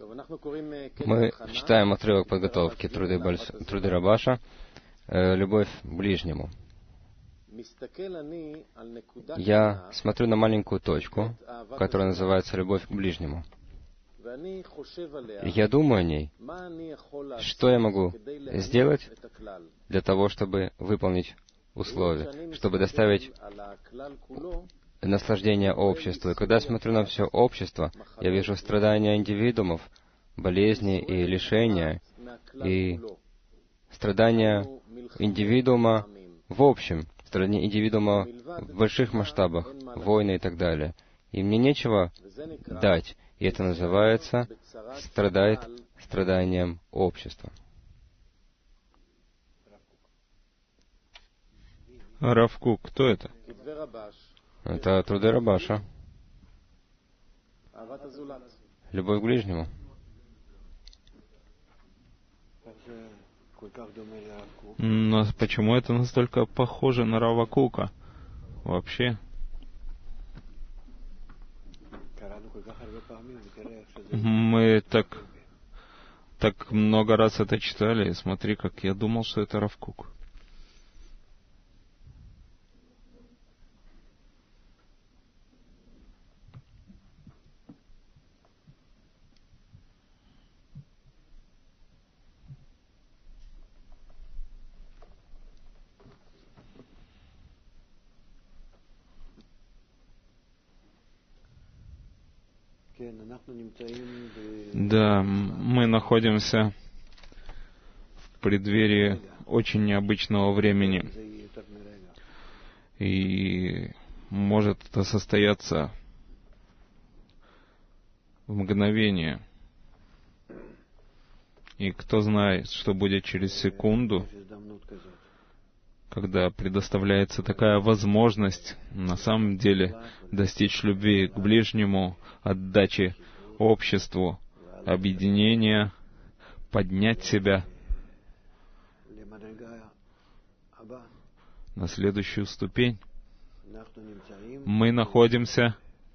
Мы читаем отрывок подготовки Труды Рабаша «Любовь к ближнему». Я смотрю на маленькую точку, которая называется «Любовь к ближнему». Я думаю о ней, что я могу сделать для того, чтобы выполнить условия, чтобы доставить наслаждение обществу. И когда я смотрю на все общество, я вижу страдания индивидуумов, болезни и лишения, и страдания индивидуума в общем, страдания индивидуума в больших масштабах, войны и так далее. И мне нечего дать, и это называется страдает страданием общества. Рав Кук, кто это? Это Труды Рабаша. Любовь к ближнему. Но почему это настолько похоже на Рава Кука? Вообще. Мы так много раз это читали, и смотри, как я думал, что это Рав Кук. Да, мы находимся в преддверии очень необычного времени. И может это состояться в мгновение. И кто знает, что будет через секунду, когда предоставляется такая возможность на самом деле достичь любви к ближнему, отдачи обществу, объединения, поднять себя на следующую ступень. Мы находимся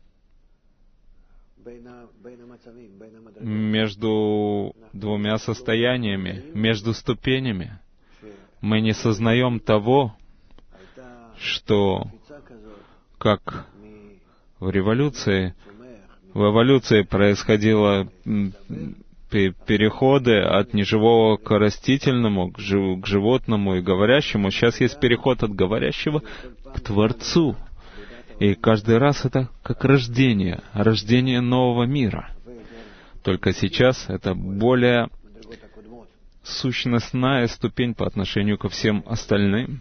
между двумя состояниями, между ступенями. Мы не сознаем того, что как в эволюции происходило переходы от неживого к растительному, к животному и говорящему. Сейчас есть переход от говорящего к Творцу. И каждый раз это как рождение нового мира. Только сейчас это более сущностная ступень по отношению ко всем остальным.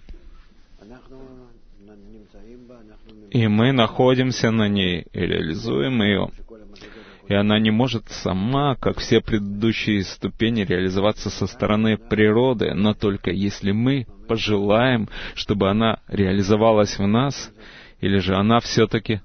И мы находимся на ней и реализуем ее. И она не может сама, как все предыдущие ступени, реализоваться со стороны природы, но только если мы пожелаем, чтобы она реализовалась в нас, или же она все-таки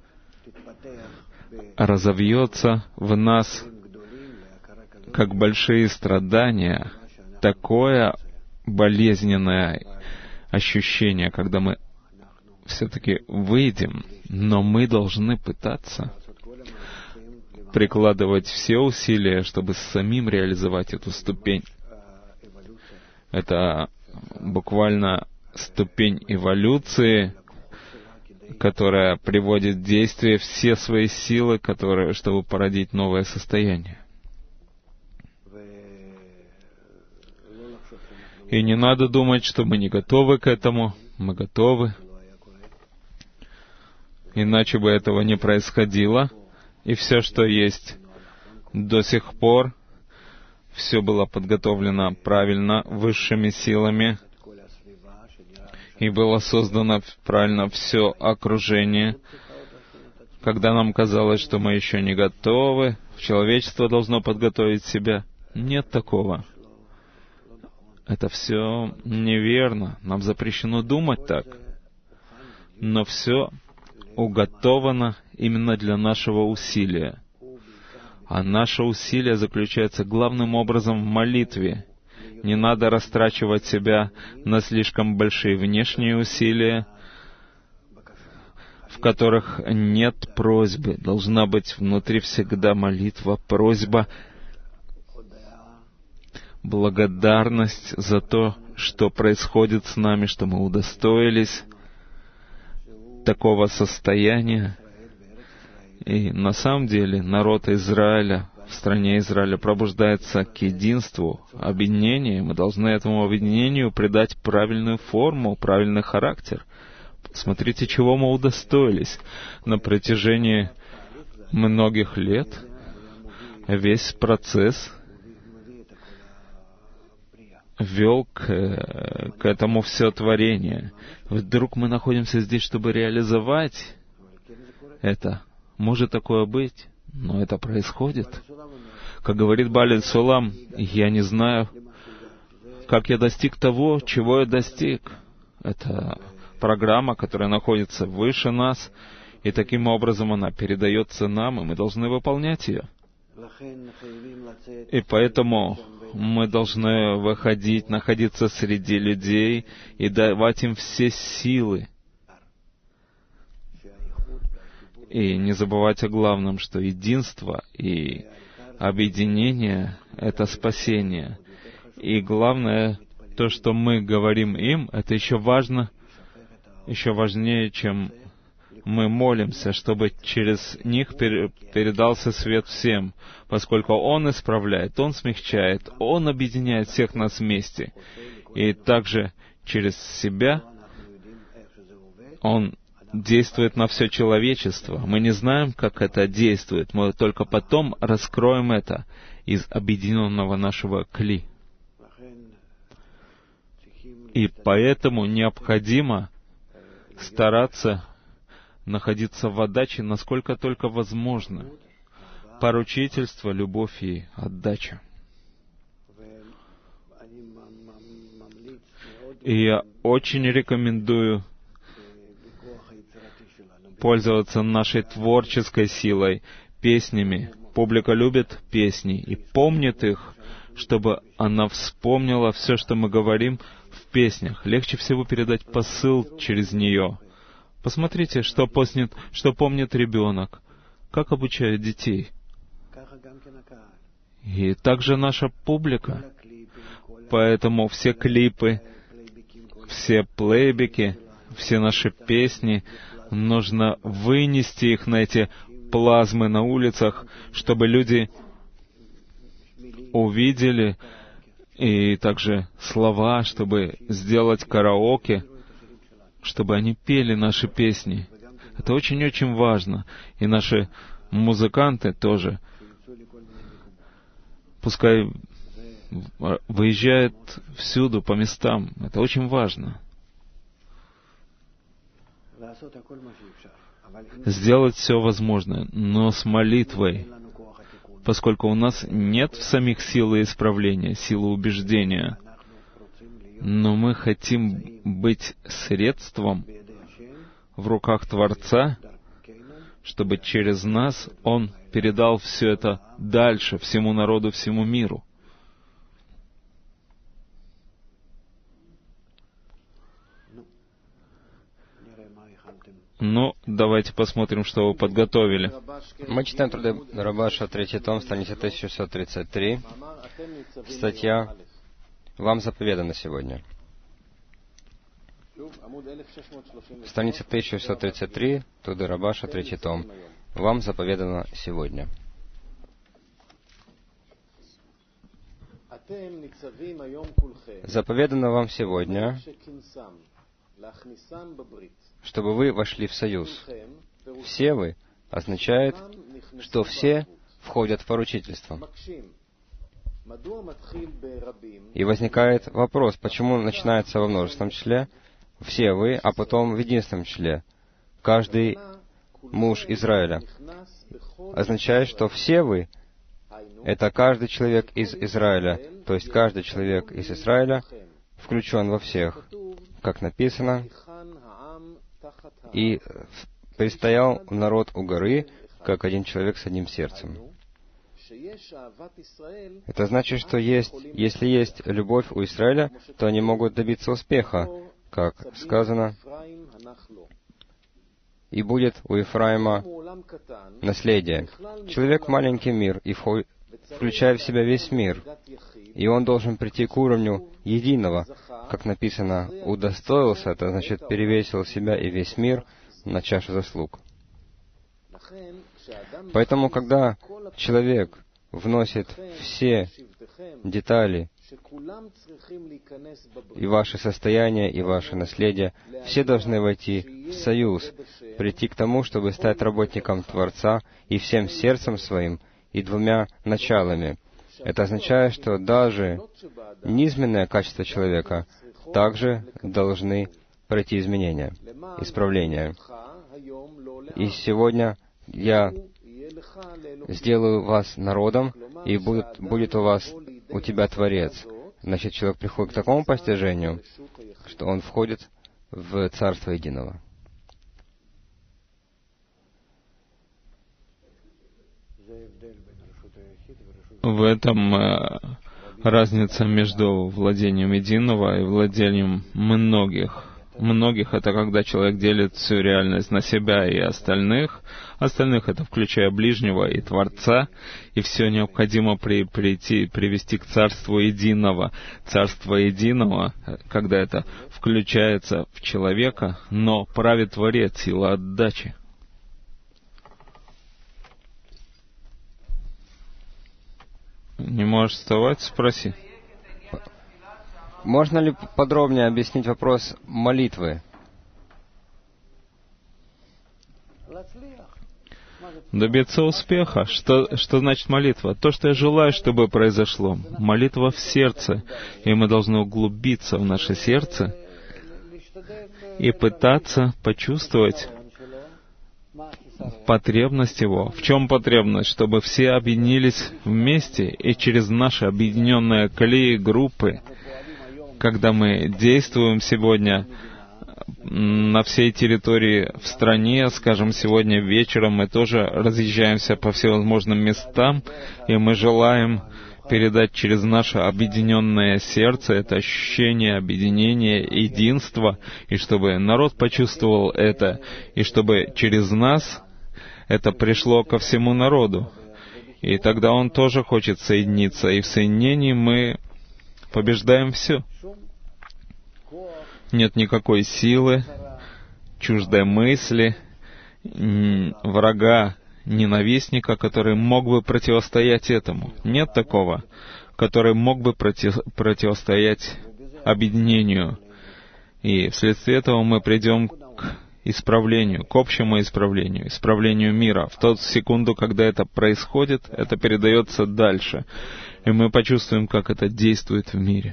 разовьется в нас, как большие страдания, такое болезненное ощущение, когда мы все-таки выйдем, но мы должны пытаться прикладывать все усилия, чтобы самим реализовать эту ступень. Это буквально ступень эволюции, которая приводит в действие все свои силы, чтобы породить новое состояние. И не надо думать, что мы не готовы к этому. Мы готовы. Иначе бы этого не происходило. И все, что есть до сих пор, все было подготовлено правильно высшими силами. И было создано правильно все окружение. Когда нам казалось, что мы еще не готовы, человечество должно подготовить себя. Нет такого. Это все неверно. Нам запрещено думать так. Но все уготовано именно для нашего усилия. А наше усилие заключается главным образом в молитве. Не надо растрачивать себя на слишком большие внешние усилия, в которых нет просьбы. Должна быть внутри всегда молитва, просьба благодарность за то, что происходит с нами, что мы удостоились такого состояния. И на самом деле народ Израиля, в стране Израиля пробуждается к единству, объединению. Мы должны этому объединению придать правильную форму, правильный характер. Смотрите, чего мы удостоились на протяжении многих лет. Весь процесс вел к этому все творение. Вдруг мы находимся здесь, чтобы реализовать это. Может такое быть, но это происходит. Как говорит Бааль Сулам, я не знаю, как я достиг того, чего я достиг. Это программа, которая находится выше нас, и таким образом она передается нам, и мы должны выполнять ее. И поэтому мы должны выходить, находиться среди людей и давать им все силы. И не забывать о главном, что единство и объединение — это спасение. И главное, то, что мы говорим им, это еще важно, еще важнее, чем мы молимся, чтобы через них передался свет всем, поскольку Он исправляет, Он смягчает, Он объединяет всех нас вместе. И также через себя Он действует на все человечество. Мы не знаем, как это действует, мы только потом раскроем это из объединенного нашего кли. И поэтому необходимо стараться находиться в отдаче, насколько только возможно. Поручительство, любовь и отдача. И я очень рекомендую пользоваться нашей творческой силой, песнями. Публика любит песни и помнит их, чтобы она вспомнила все, что мы говорим в песнях. Легче всего передать посыл через нее. Посмотрите, что помнит ребенок, как обучают детей. И также наша публика. Поэтому все клипы, все плейбеки, все наши песни, нужно вынести их на эти плазмы на улицах, чтобы люди увидели, и также слова, чтобы сделать караоке, чтобы они пели наши песни. Это очень-очень важно. И наши музыканты тоже. Пускай выезжают всюду, по местам. Это очень важно. Сделать все возможное, но с молитвой, поскольку у нас нет в самих силы исправления, силы убеждения, но мы хотим быть средством в руках Творца, чтобы через нас Он передал все это дальше, всему народу, всему миру. Ну, давайте посмотрим, что вы подготовили. Мы читаем труды Рабаша, 3 том, страница 1633. Статья «Вам заповедано сегодня». Страница 1633, труды Рабаша, 3 том. «Вам заповедано сегодня». Заповедано вам сегодня, чтобы вы вошли в союз. Все вы означает, что все входят в поручительство. И возникает вопрос, почему начинается во множественном числе все вы, а потом в единственном числе каждый муж Израиля. Означает, что все вы — это каждый человек из Израиля, то есть каждый человек из Израиля включен во всех, как написано, и предстоял народ у горы, как один человек с одним сердцем. Это значит, что если есть любовь у Израиля, то они могут добиться успеха, как сказано, и будет у Ефраима наследие. Человек — маленький мир, и включая в себя весь мир. И он должен прийти к уровню единого. Как написано, удостоился, это значит перевесил себя и весь мир на чашу заслуг. Поэтому, когда человек вносит все детали и ваше состояние, и ваше наследие, все должны войти в союз, прийти к тому, чтобы стать работником Творца и всем сердцем своим, и двумя началами. Это означает, что даже низменное качество человека также должны пройти изменения, исправления. И сегодня я сделаю вас народом, и будет у тебя Творец. Значит, человек приходит к такому постижению, что он входит в Царство Единого. В этом разница между владением единого и владением многих. Многих — это когда человек делит всю реальность на себя и остальных. Остальных — это включая ближнего и Творца. И все необходимо привести к Царству Единого. Царство Единого, когда это включается в человека, но правит Творец, сила отдачи. Не можешь вставать? Спроси. Можно ли подробнее объяснить вопрос молитвы? Добиться успеха. Что значит молитва? То, что я желаю, чтобы произошло. Молитва в сердце. И мы должны углубиться в наше сердце и пытаться почувствовать потребность его. В чем потребность? Чтобы все объединились вместе, и через наши объединенные колеи, группы, когда мы действуем сегодня на всей территории в стране, скажем, сегодня вечером мы тоже разъезжаемся по всевозможным местам, и мы желаем передать через наше объединенное сердце это ощущение объединения, единства, и чтобы народ почувствовал это, и чтобы через нас это пришло ко всему народу. И тогда он тоже хочет соединиться, и в соединении мы побеждаем все. Нет никакой силы, чуждой мысли, врага, ненавистника, который мог бы противостоять этому. Нет такого, который мог бы противостоять объединению. И вследствие этого мы придем к исправлению, к общему исправлению мира. В ту секунду, когда это происходит, это передается дальше. И мы почувствуем, как это действует в мире.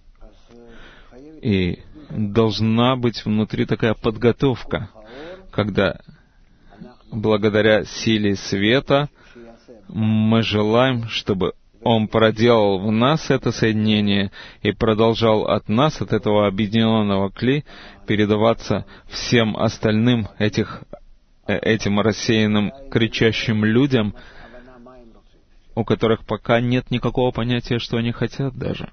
И должна быть внутри такая подготовка, когда благодаря силе света мы желаем, чтобы он проделал в нас это соединение и продолжал от нас, от этого объединенного кли, передаваться всем остальным этим рассеянным, кричащим людям, у которых пока нет никакого понятия, что они хотят даже.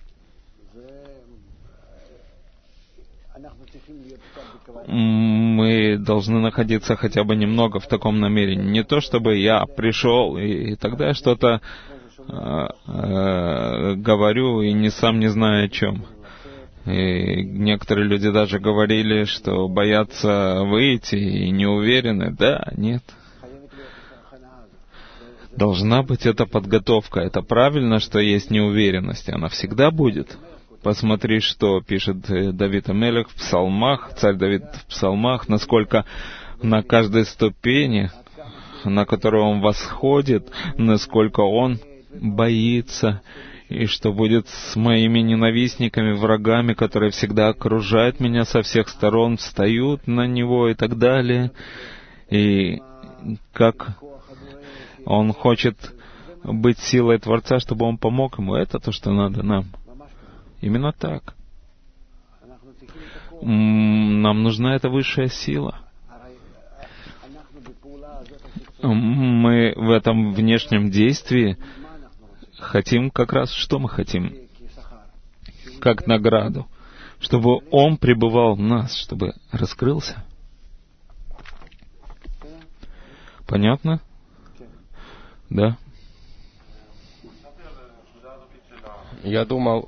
Мы должны находиться хотя бы немного в таком намерении. Не то, чтобы я пришел, и тогда я что-то говорю, и сам не знаю о чем. И некоторые люди даже говорили, что боятся выйти и не уверены. Да, нет. Должна быть эта подготовка. Это правильно, что есть неуверенность. Она всегда будет. Посмотри, что пишет Давид а-Мелех в псалмах, царь Давид в псалмах, насколько на каждой ступени, на которую он восходит, насколько он боится, и что будет с моими ненавистниками, врагами, которые всегда окружают меня со всех сторон, встают на него и так далее. И как он хочет быть силой Творца, чтобы он помог ему. Это то, что надо нам. Именно так. Нам нужна эта высшая сила. Мы в этом внешнем действии хотим как раз, что мы хотим? Как награду. Чтобы Он пребывал в нас, чтобы раскрылся. Понятно? Да. Я думал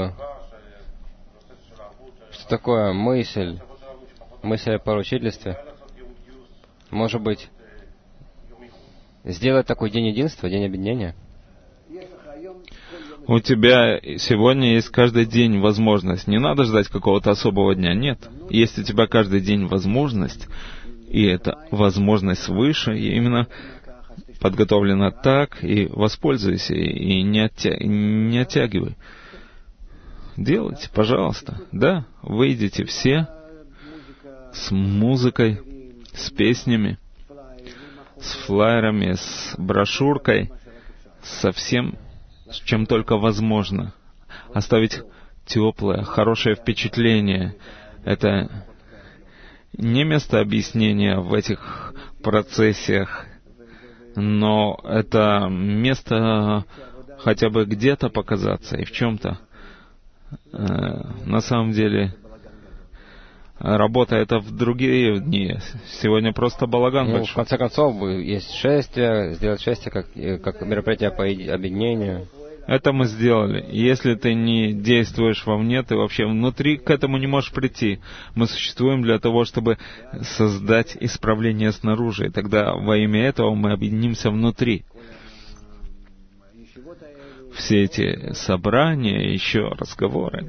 что такое мысль о поручительстве. Может быть, сделать такой день единства, день объединения? У тебя сегодня есть каждый день возможность. Не надо ждать какого-то особого дня. Нет. Есть у тебя каждый день возможность, и эта возможность свыше, и именно подготовлена так, и воспользуйся, и не оттягивай. Делайте, пожалуйста. Да, выйдите все с музыкой, с песнями, с флаерами, с брошюркой, со всем, с чем только возможно. Оставить теплое, хорошее впечатление. Это не место объяснения в этих процессиях, но это место хотя бы где-то показаться и в чем-то. На самом деле, работа это в другие дни. Сегодня просто балаган большой. В конце концов, есть шествие, сделать шествие как мероприятие по объединению. Это мы сделали. Если ты не действуешь вовне, ты вообще внутри к этому не можешь прийти. Мы существуем для того, чтобы создать исправление снаружи. И тогда во имя этого мы объединимся внутри. Все эти собрания, еще разговоры.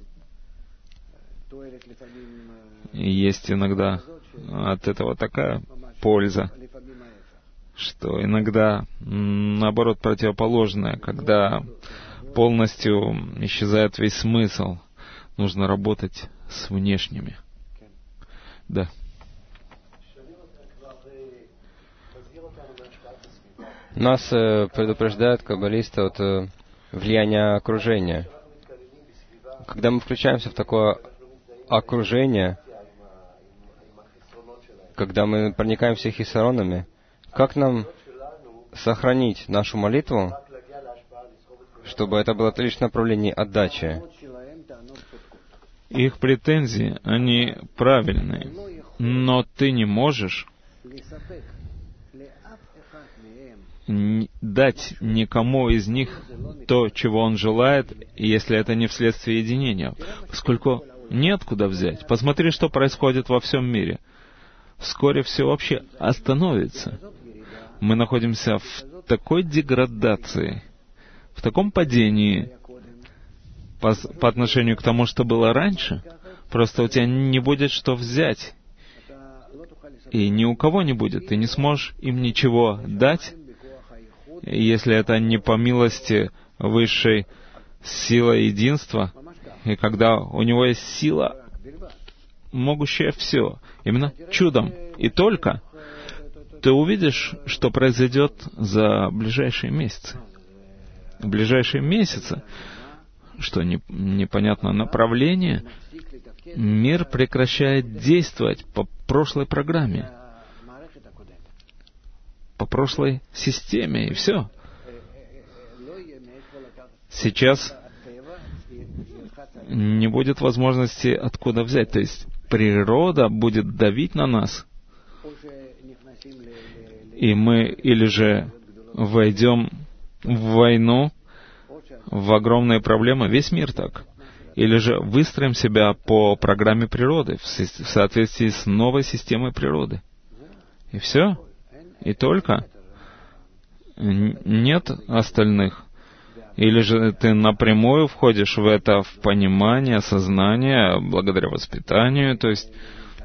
Есть иногда от этого такая польза, что иногда, наоборот, противоположное, когда полностью исчезает весь смысл. Нужно работать с внешними. Да. Нас предупреждают каббалисты от влияния окружения. Когда мы включаемся в такое окружение, когда мы проникаемся хисаронами, как нам сохранить нашу молитву, чтобы это было лишь направление отдачи? Их претензии, они правильные, но ты не можешь дать никому из них то, чего он желает, если это не вследствие единения, поскольку неоткуда взять. Посмотри, что происходит во всем мире. Вскоре все вообще остановится. Мы находимся в такой деградации, в таком падении по отношению к тому, что было раньше. Просто у тебя не будет что взять. И ни у кого не будет. Ты не сможешь им ничего дать, если это не по милости высшей силы единства, и когда у него есть сила, могущая все, именно чудом, и только ты увидишь, что произойдет за ближайшие месяцы. В ближайшие месяцы, что непонятно направление, мир прекращает действовать по прошлой программе, по прошлой системе, и все. Сейчас не будет возможности откуда взять. То есть природа будет давить на нас, и мы или же войдем в войну, в огромные проблемы, весь мир так, или же выстроим себя по программе природы, в соответствии с новой системой природы. И все. И только. Нет остальных. Или же ты напрямую входишь в это, в понимание, сознание, благодаря воспитанию, то есть,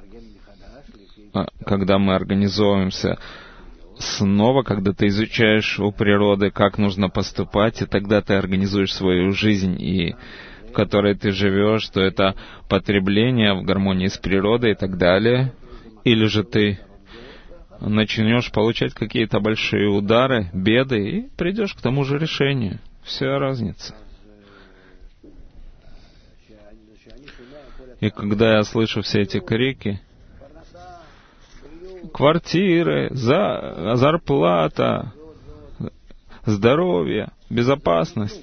когда мы организовываемся снова, когда ты изучаешь у природы, как нужно поступать, и тогда ты организуешь свою жизнь, и в которой ты живешь, что это потребление в гармонии с природой и так далее. Или же ты начнешь получать какие-то большие удары, беды, и придешь к тому же решению. Вся разница. И когда я слышу все эти крики, квартиры, зарплата, здоровье, безопасность,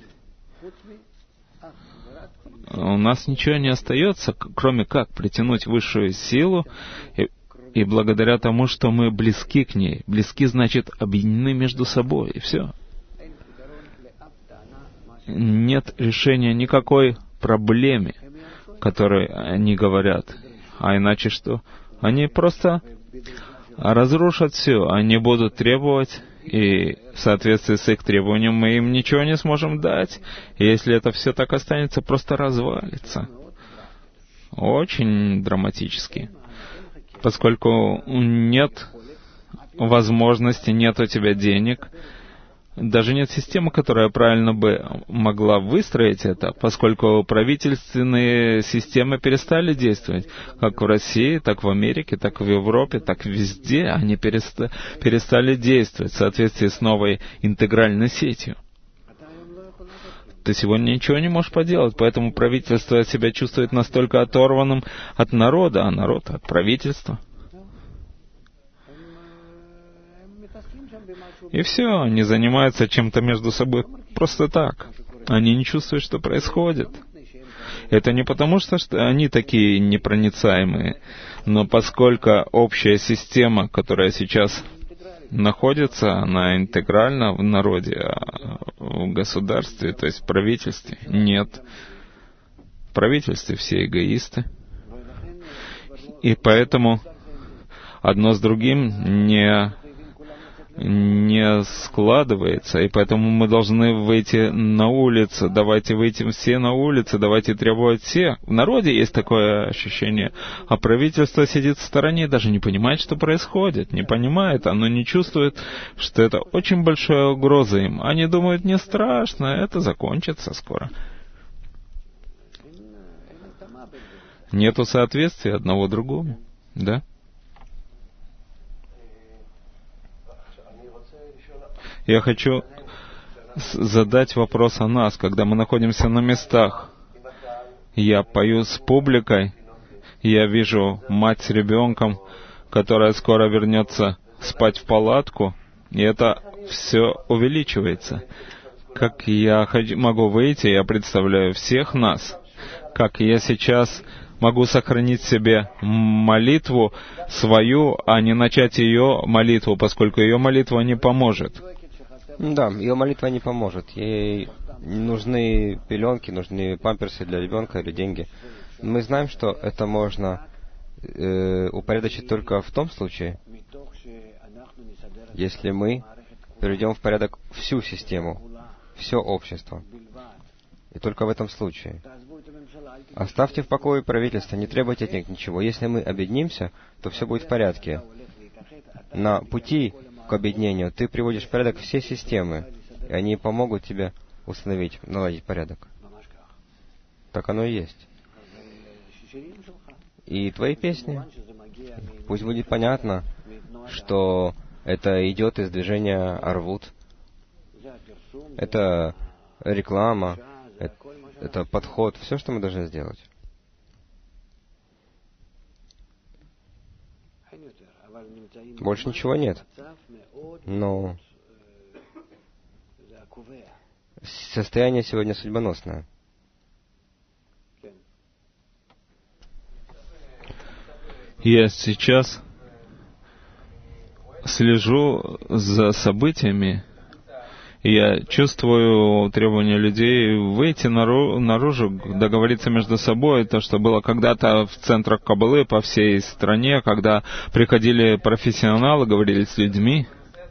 у нас ничего не остается, кроме как притянуть высшую силу, и благодаря тому, что мы близки к ней. Близки, значит, объединены между собой, и все. нет решения никакой проблеме, которой они говорят. А иначе что? Они просто разрушат все. Они будут требовать, и в соответствии с их требованием мы им ничего не сможем дать. И если это все так останется, просто развалится. Очень драматически. Поскольку нет возможности, нет у тебя денег, даже нет системы, которая правильно бы могла выстроить это, поскольку правительственные системы перестали действовать. Как в России, так в Америке, так в Европе, так везде они перестали действовать в соответствии с новой интегральной сетью. Ты сегодня ничего не можешь поделать, поэтому правительство себя чувствует настолько оторванным от народа, а народ от правительства. И все, они занимаются чем-то между собой просто так. Они не чувствуют, что происходит. Это не потому, что они такие непроницаемые, но поскольку общая система, которая сейчас находится, она интегральна в народе, а в государстве, то есть в правительстве, нет. В правительстве все эгоисты. И поэтому одно с другим не складывается, и поэтому мы должны выйти на улицу. Давайте выйдем все на улицы, давайте требовать все. В народе есть такое ощущение, а правительство сидит в стороне и даже не понимает, что происходит, не понимает, оно не чувствует, что это очень большая угроза им. Они думают, не страшно, это закончится скоро. Нету соответствия одного другому, да? Я хочу задать вопрос о нас, когда мы находимся на местах. Я пою с публикой, я вижу мать с ребенком, которая скоро вернется спать в палатку, и это все увеличивается. Как я могу выйти, я представляю всех нас, как я сейчас могу сохранить себе молитву свою, а не начать ее молитву, поскольку ее молитва не поможет. Да, ее молитва не поможет. Ей нужны пеленки, нужны памперсы для ребенка или деньги. Мы знаем, что это можно упорядочить только в том случае, если мы приведем в порядок всю систему, все общество. И только в этом случае. Оставьте в покое правительство, не требуйте от них ничего. Если мы объединимся, то все будет в порядке. На пути к объединению ты приводишь в порядок все системы, и они помогут тебе установить, наладить порядок. Так оно и есть. И твои песни, пусть будет понятно, что это идет из движения Арвут. Это реклама, это подход, все, что мы должны сделать. Больше ничего нет. Но состояние сегодня судьбоносное. Я сейчас слежу за событиями. Я чувствую требования людей выйти наружу, договориться между собой. То, что было когда-то в центрах Каббалы по всей стране, когда приходили профессионалы, говорили с людьми.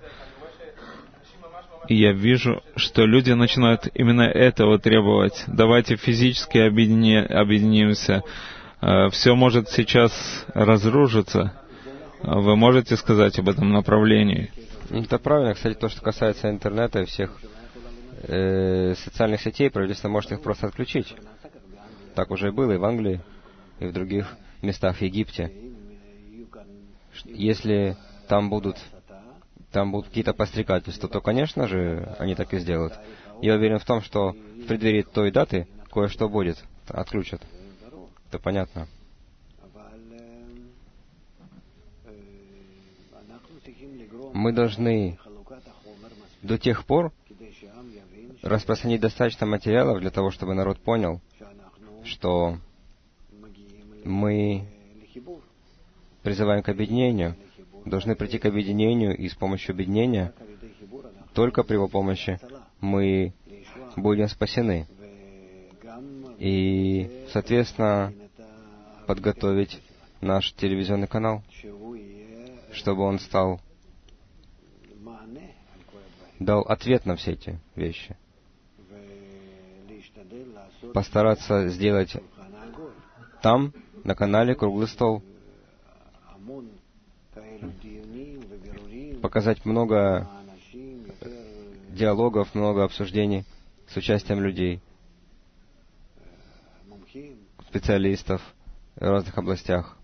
И я вижу, что люди начинают именно этого требовать. Давайте физически объединимся. Все может сейчас разрушиться. Вы можете сказать об этом направлении? Это правильно. Кстати, то, что касается интернета и всех социальных сетей, правительство может их просто отключить. Так уже и было и в Англии, и в других местах, в Египте. Если там будут какие-то подстрекательства, то, конечно же, они так и сделают. Я уверен в том, что в преддверии той даты кое-что будет. Отключат. Это понятно. Мы должны до тех пор распространить достаточно материалов для того, чтобы народ понял, что мы призываем к объединению, должны прийти к объединению, и с помощью объединения, только при его помощи, мы будем спасены. И, соответственно, подготовить наш телевизионный канал, чтобы он дал ответ на все эти вещи. Постараться сделать там, на канале, круглый стол. Показать много диалогов, много обсуждений с участием людей, специалистов в разных областях.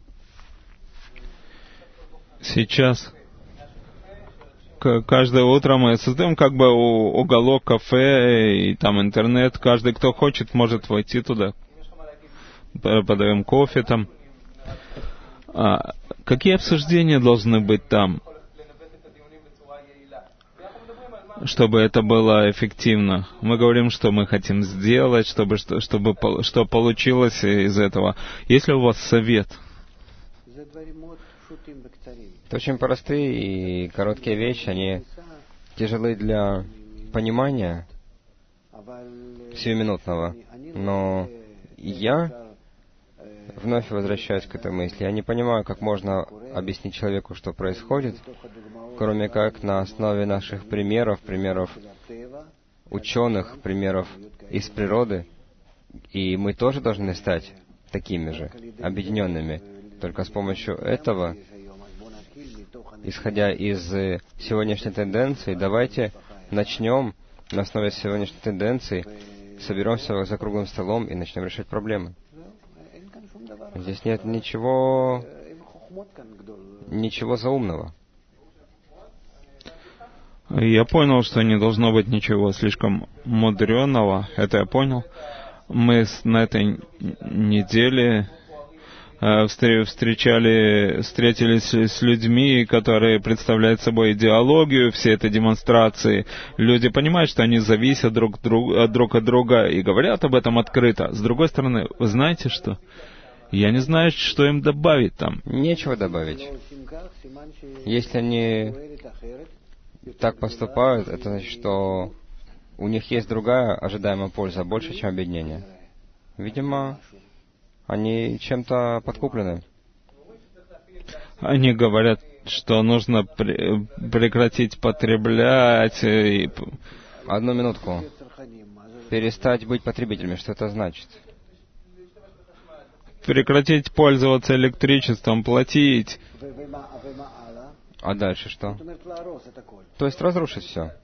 Сейчас каждое утро мы создаем как бы уголок кафе, и там интернет. Каждый, кто хочет, может войти туда. Подаем кофе там. Какие обсуждения должны быть там, чтобы это было эффективно? Мы говорим, что мы хотим сделать, что получилось из этого. Есть ли у вас совет? Это очень простые и короткие вещи, они тяжелы для понимания сиюминутного, но я вновь возвращаюсь к этой мысли. Я не понимаю, как можно объяснить человеку, что происходит, кроме как на основе наших примеров ученых, примеров из природы, и мы тоже должны стать такими же, объединенными. Только с помощью этого, исходя из сегодняшней тенденции, давайте начнем на основе сегодняшней тенденции, соберемся за круглым столом и начнем решать проблемы. Здесь нет ничего заумного. Я понял, что не должно быть ничего слишком мудреного. Это я понял. Мы на этой неделе встретились с людьми, которые представляют собой идеологию всей этой демонстрации. Люди понимают, что они зависят друг от друга и говорят об этом открыто. С другой стороны, вы знаете что? Я не знаю, что им добавить там. Нечего добавить. Если они так поступают, это значит, что у них есть другая ожидаемая польза, больше, чем объединение. Видимо, они чем-то подкуплены. Они говорят, что нужно прекратить потреблять. Одну минутку. Перестать быть потребителями. Что это значит? Прекратить пользоваться электричеством, платить. А дальше что? То есть разрушить все.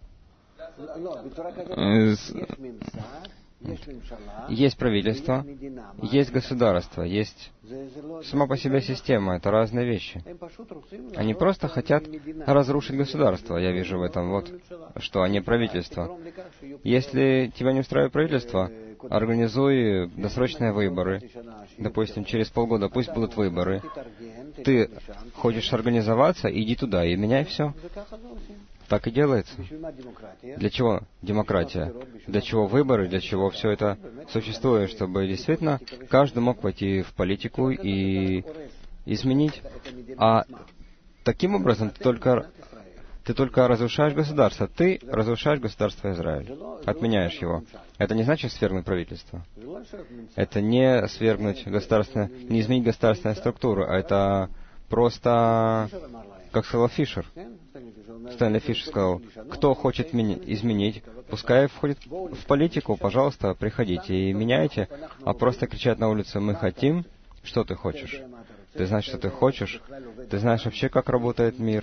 Есть правительство, есть государство, есть сама по себе система. Это разные вещи. Они просто хотят разрушить государство. Я вижу в этом что они правительство. Если тебя не устраивает правительство, организуй досрочные выборы. Допустим, через полгода пусть будут выборы. Ты хочешь организоваться, иди туда и меняй все. Так и делается. Для чего демократия? Для чего выборы? Для чего все это существует? Чтобы действительно каждый мог пойти в политику и изменить. А таким образом ты только разрушаешь государство. Ты разрушаешь государство Израиль. Отменяешь его. Это не значит свергнуть правительство. Это не свергнуть не изменить государственную структуру. А это просто, как сказал Фишер. Стэнли Фишер сказал, кто хочет изменить, пускай входит в политику, пожалуйста, приходите и меняйте, а просто кричать на улице, мы хотим, что ты хочешь. Ты знаешь, что ты хочешь? Ты знаешь вообще, как работает мир?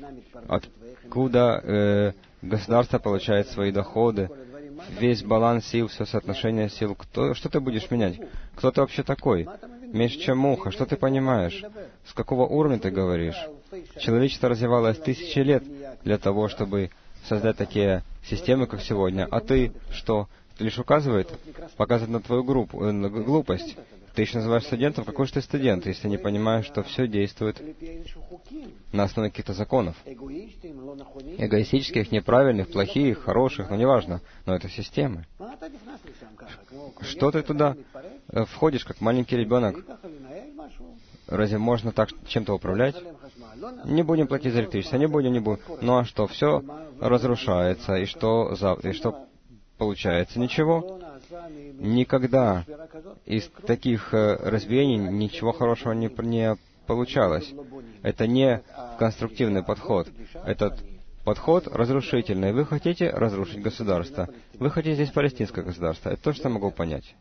Откуда государство получает свои доходы? Весь баланс сил, все соотношение сил. Что ты будешь менять? Кто ты вообще такой? Меньше, чем муха. Что ты понимаешь? С какого уровня ты говоришь? Человечество развивалось тысячи лет для того, чтобы создать такие системы, как сегодня. А ты что? Ты лишь показывает на твою глупость. Ты еще называешь студентом? Какой же ты студент, если не понимаешь, что все действует на основе каких-то законов? Эгоистических, неправильных, плохих, хороших, но неважно. Но это системы. Что ты туда входишь, как маленький ребенок? Разве можно так чем-то управлять? Не будем платить за электричество, не будем. Ну а что? Все разрушается. И что получается ничего. Никогда из таких разбиений ничего хорошего не получалось. Это не конструктивный подход. Этот подход разрушительный. Вы хотите разрушить государство. Вы хотите здесь палестинское государство. Это то, что я могу понять.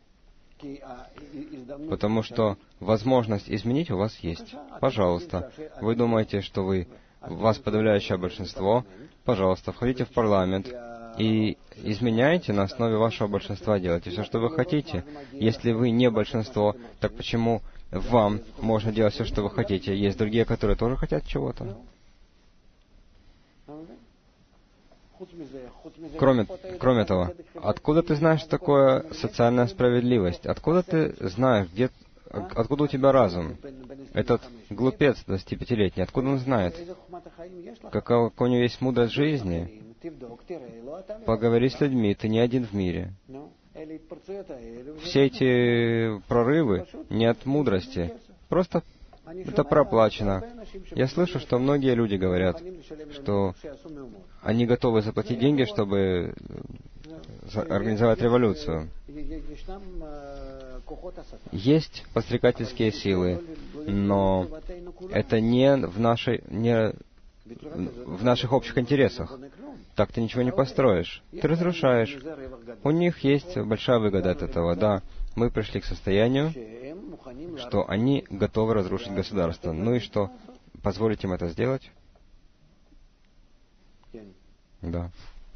Потому что возможность изменить у вас есть. Пожалуйста. Вы думаете, что у вас подавляющее большинство. Пожалуйста, входите в парламент и изменяйте на основе вашего большинства. Делайте все, что вы хотите. Если вы не большинство, так почему вам можно делать все, что вы хотите? Есть другие, которые тоже хотят чего-то. Кроме того, откуда ты знаешь, что такое социальная справедливость? Откуда ты знаешь, откуда у тебя разум? Этот глупец 25-летний, откуда он знает? Какая у него есть мудрость жизни? Поговори с людьми, ты не один в мире. Все эти прорывы не от мудрости, просто это проплачено. Я слышу, что многие люди говорят, что они готовы заплатить деньги, чтобы организовать революцию. Есть подстрекательские силы, но это не в наших общих интересах. Так ты ничего не построишь. Ты разрушаешь. У них есть большая выгода от этого, да. Мы пришли к состоянию, что они готовы разрушить государство. Ну и что? Позволить им это сделать? Да.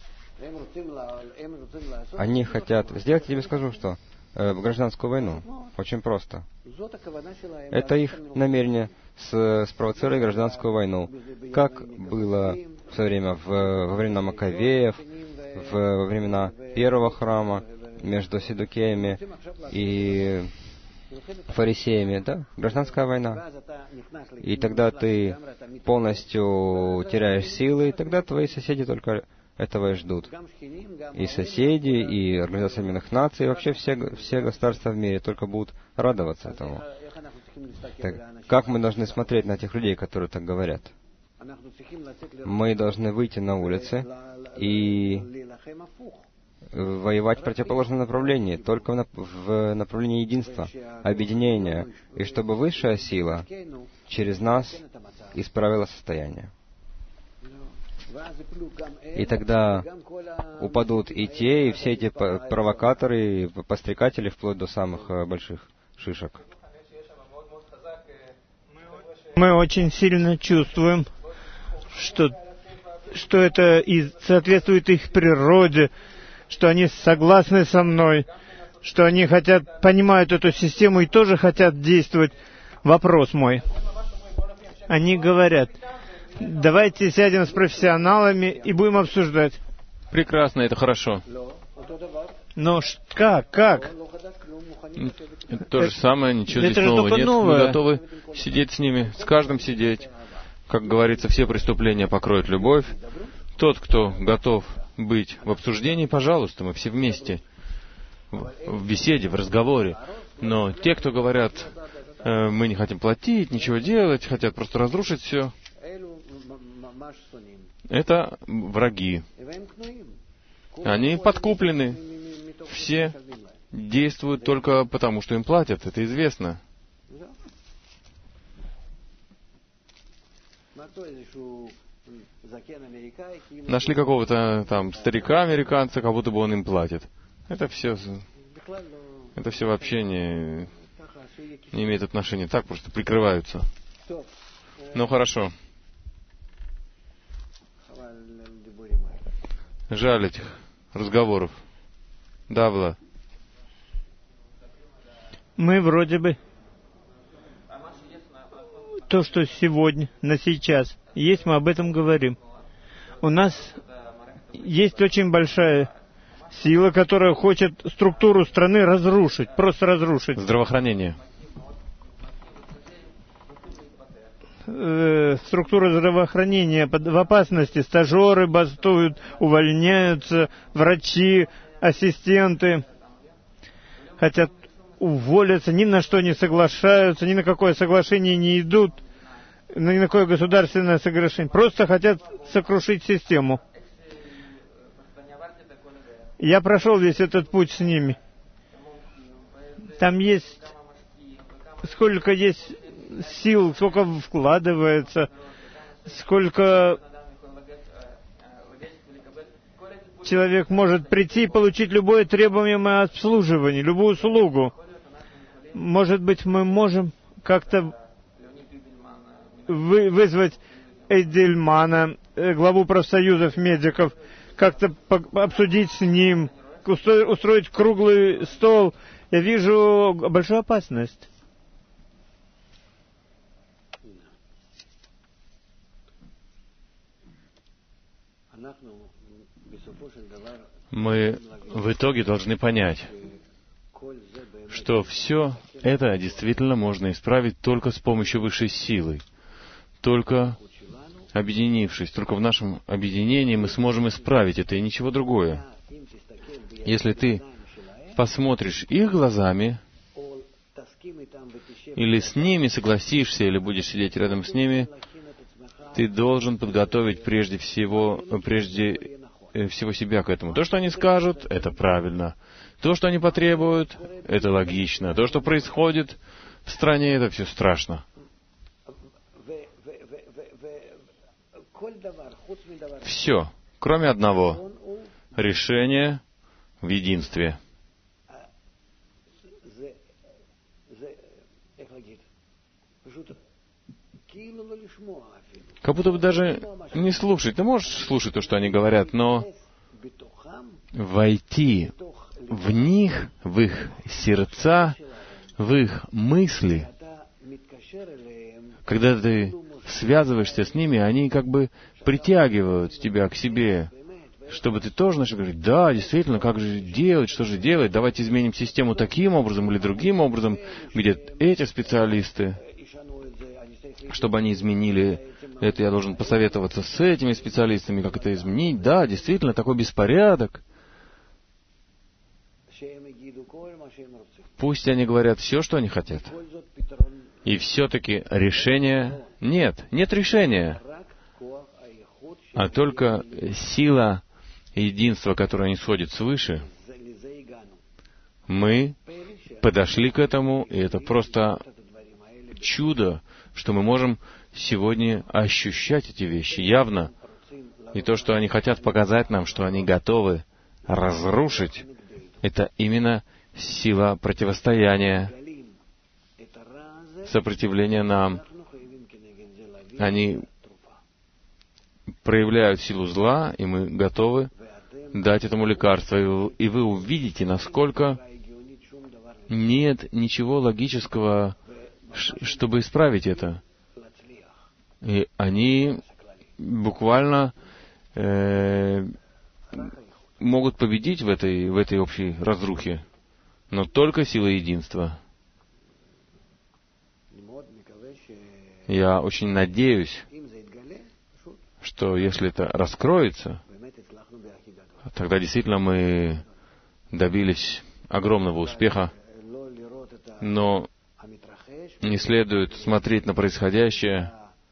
Они хотят... Сделать, я тебе скажу, что гражданскую войну. Очень просто. Это их намерение спровоцировать гражданскую войну. Как было в свое время во времена Маковеев, во времена первого храма, между Сидукеями и фарисеями, да? Гражданская война. И тогда ты полностью теряешь силы, и тогда твои соседи только этого и ждут. И соседи, и Организация Объединенных Наций, и вообще все государства в мире только будут радоваться этому. Так, как мы должны смотреть на тех людей, которые так говорят? Мы должны выйти на улицы и воевать в противоположном направлении, только в направлении единства, объединения, и чтобы высшая сила через нас исправила состояние. И тогда упадут и те, и все эти провокаторы, и подстрекатели, вплоть до самых больших шишек. Мы очень сильно чувствуем, что это и соответствует их природе, что они согласны со мной, что они понимают эту систему и тоже хотят действовать. Вопрос мой. Они говорят, давайте сядем с профессионалами и будем обсуждать. Прекрасно, это хорошо. Но как? Это то же самое, ничего здесь нового нет. Мы готовы сидеть с ними, с каждым сидеть. Как говорится, все преступления покроет любовь. Тот, кто готов быть в обсуждении, пожалуйста, мы все вместе, в беседе, в разговоре. Но те, кто говорят, мы не хотим платить, ничего делать, хотят просто разрушить все, это враги. Они подкуплены. Все действуют только потому, что им платят. Это известно. Нашли какого-то там старика американца, как будто бы он им платит. Это все вообще не имеет отношения. Так просто прикрываются. Ну хорошо. Жаль этих разговоров. Да, Влад? Мы вроде бы то, что сегодня, на сейчас есть, мы об этом говорим. У нас есть очень большая сила, которая хочет структуру страны разрушить, просто разрушить. Здравоохранение. Структура здравоохранения в опасности. Стажеры бастуют, увольняются, врачи, ассистенты хотят уволиться, ни на что не соглашаются, ни на какое соглашение не идут, ни на какое государственное соглашение. Просто хотят сокрушить систему. Я прошел весь этот путь с ними. Там есть, сколько есть сил, сколько вкладывается, сколько человек может прийти и получить любое требуемое обслуживание, любую услугу. Может быть, мы можем как-то вызвать Эйдельмана, главу профсоюзов медиков, как-то обсудить с ним, устроить круглый стол. Я вижу большую опасность. Мы в итоге должны понять, что все это действительно можно исправить только с помощью высшей силы, только объединившись, только в нашем объединении мы сможем исправить это и ничего другое. Если ты посмотришь их глазами, или с ними согласишься, или будешь сидеть рядом с ними, ты должен подготовить прежде всего себя к этому. То, что они скажут, это правильно. То, что они потребуют, это логично. То, что происходит в стране, это все страшно. Все, кроме одного. Решение в единстве. Как будто бы даже не слушать. Ты можешь слушать то, что они говорят, но войти в них, в их сердца, в их мысли, когда ты связываешься с ними, они как бы притягивают тебя к себе, чтобы ты тоже начал говорить: да, действительно, как же делать, что же делать, давайте изменим систему таким образом или другим образом, где эти специалисты, чтобы они изменили это, я должен посоветоваться с этими специалистами, как это изменить. Да, действительно, такой беспорядок. Пусть они говорят все, что они хотят. И все-таки решения нет. Нет решения. А только сила единства, которая исходит свыше. Мы подошли к этому, и это просто чудо, что мы можем сегодня ощущать эти вещи явно. И то, что они хотят показать нам, что они готовы разрушить, это именно сила противостояния, сопротивления нам. Они проявляют силу зла, и мы готовы дать этому лекарство. И вы увидите, насколько нет ничего логического, чтобы исправить это. И они буквально могут победить в этой общей разрухе, но только сила единства. Я очень надеюсь, что если это раскроется, тогда действительно мы добились огромного успеха, но не следует смотреть на происходящее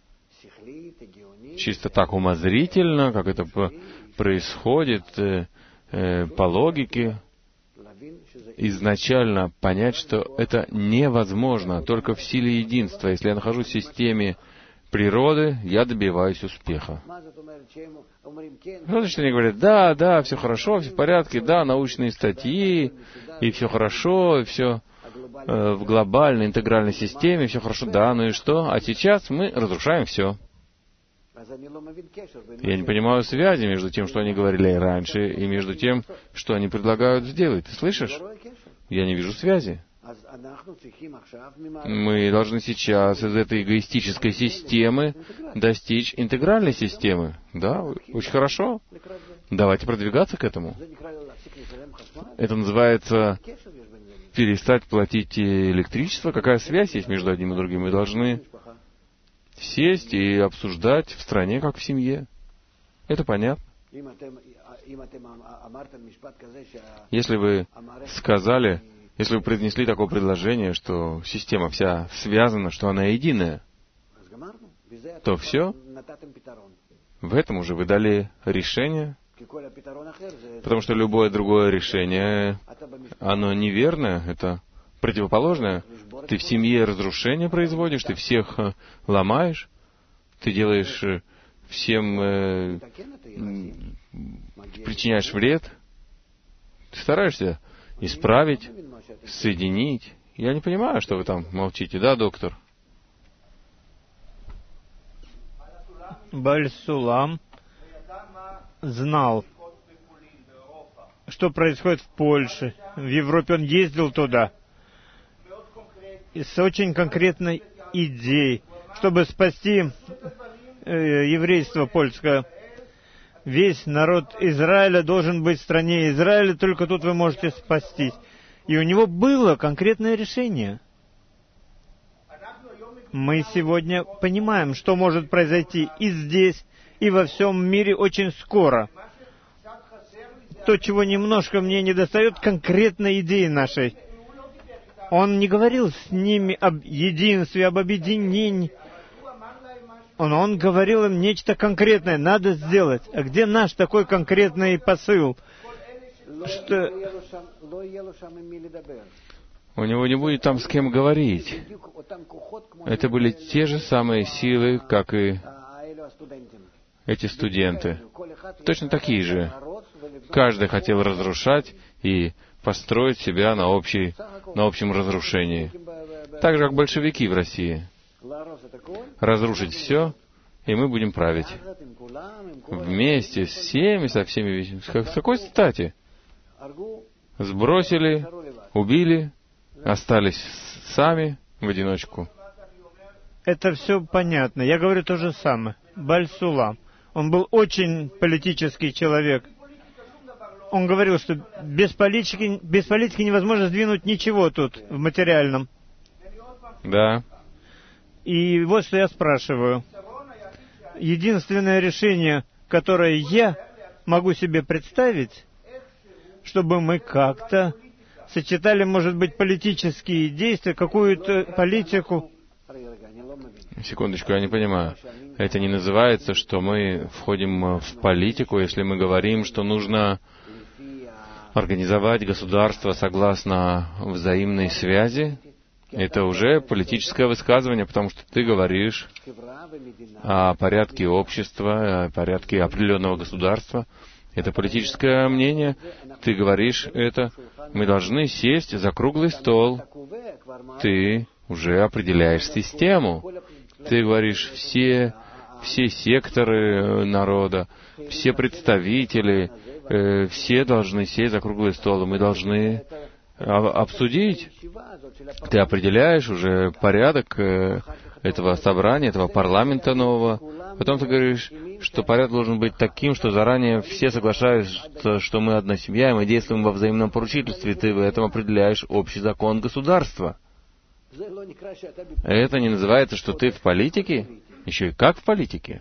чисто так умозрительно, как это происходит по логике. Изначально понять, что это невозможно только в силе единства. Если я нахожусь в системе природы, я добиваюсь успеха. Значит, они говорят: да, все хорошо, все в порядке, да, научные статьи, и все хорошо, и все в глобальной, интегральной системе, все хорошо, да, ну и что? А сейчас мы разрушаем все. Я не понимаю связи между тем, что они говорили раньше, и между тем, что они предлагают сделать. Ты слышишь? Я не вижу связи. Мы должны сейчас из этой эгоистической системы достичь интегральной системы. Да, очень хорошо. Давайте продвигаться к этому. Это называется перестать платить электричество. Какая связь есть между одним и другим? Мы должны сесть и обсуждать в стране, как в семье. Это понятно. Если вы сказали, если вы произнесли такое предложение, что система вся связана, что она единая, то все, в этом уже вы дали решение, Потому что любое другое решение, оно неверное, это противоположное. Ты в семье разрушение производишь, ты всех ломаешь, ты делаешь всем, причиняешь вред. Ты стараешься исправить, соединить. Я не понимаю, что вы там молчите, да, доктор? Бааль Сулам знал, что происходит в Польше. В Европе он ездил туда. И с очень конкретной идеей, чтобы спасти еврейство польское. Весь народ Израиля должен быть в стране Израиля, только тут вы можете спастись. И у него было конкретное решение. Мы сегодня понимаем, что может произойти и здесь, и во всем мире очень скоро. То, чего немножко мне недостает, конкретной идеи нашей. Он не говорил с ними об единстве, об объединении. Он говорил им нечто конкретное, надо сделать. А где наш такой конкретный посыл? Что... У него не будет там с кем говорить. Это были те же самые силы, как и эти студенты. Точно такие же. Каждый хотел разрушать и построить себя на общем разрушении. Так же, как большевики в России. Разрушить все, и мы будем править. Вместе с всеми, со всеми. С какой стати? Сбросили, убили, остались сами в одиночку. Это все понятно. Я говорю то же самое. Бааль Сулам. Он был очень политический человек. Он говорил, что без политики невозможно сдвинуть ничего тут, в материальном. Да. И вот что я спрашиваю. Единственное решение, которое я могу себе представить, чтобы мы как-то сочетали, может быть, политические действия, какую-то политику. Секундочку, я не понимаю. Это не называется, что мы входим в политику, если мы говорим, что нужно организовать государство согласно взаимной связи? Это уже политическое высказывание, потому что ты говоришь о порядке общества, о порядке определенного государства. Это политическое мнение. Ты говоришь это. Мы должны сесть за круглый стол. Ты уже определяешь систему. Ты говоришь, все секторы народа, все представители, все должны сесть за круглый стол, и мы должны обсудить. Ты определяешь уже порядок этого собрания, этого парламента нового. Потом ты говоришь, что порядок должен быть таким, что заранее все соглашаются, что мы одна семья, и мы действуем во взаимном поручительстве. Ты в этом определяешь общий закон государства. Это не называется, что ты в политике? Еще и как в политике?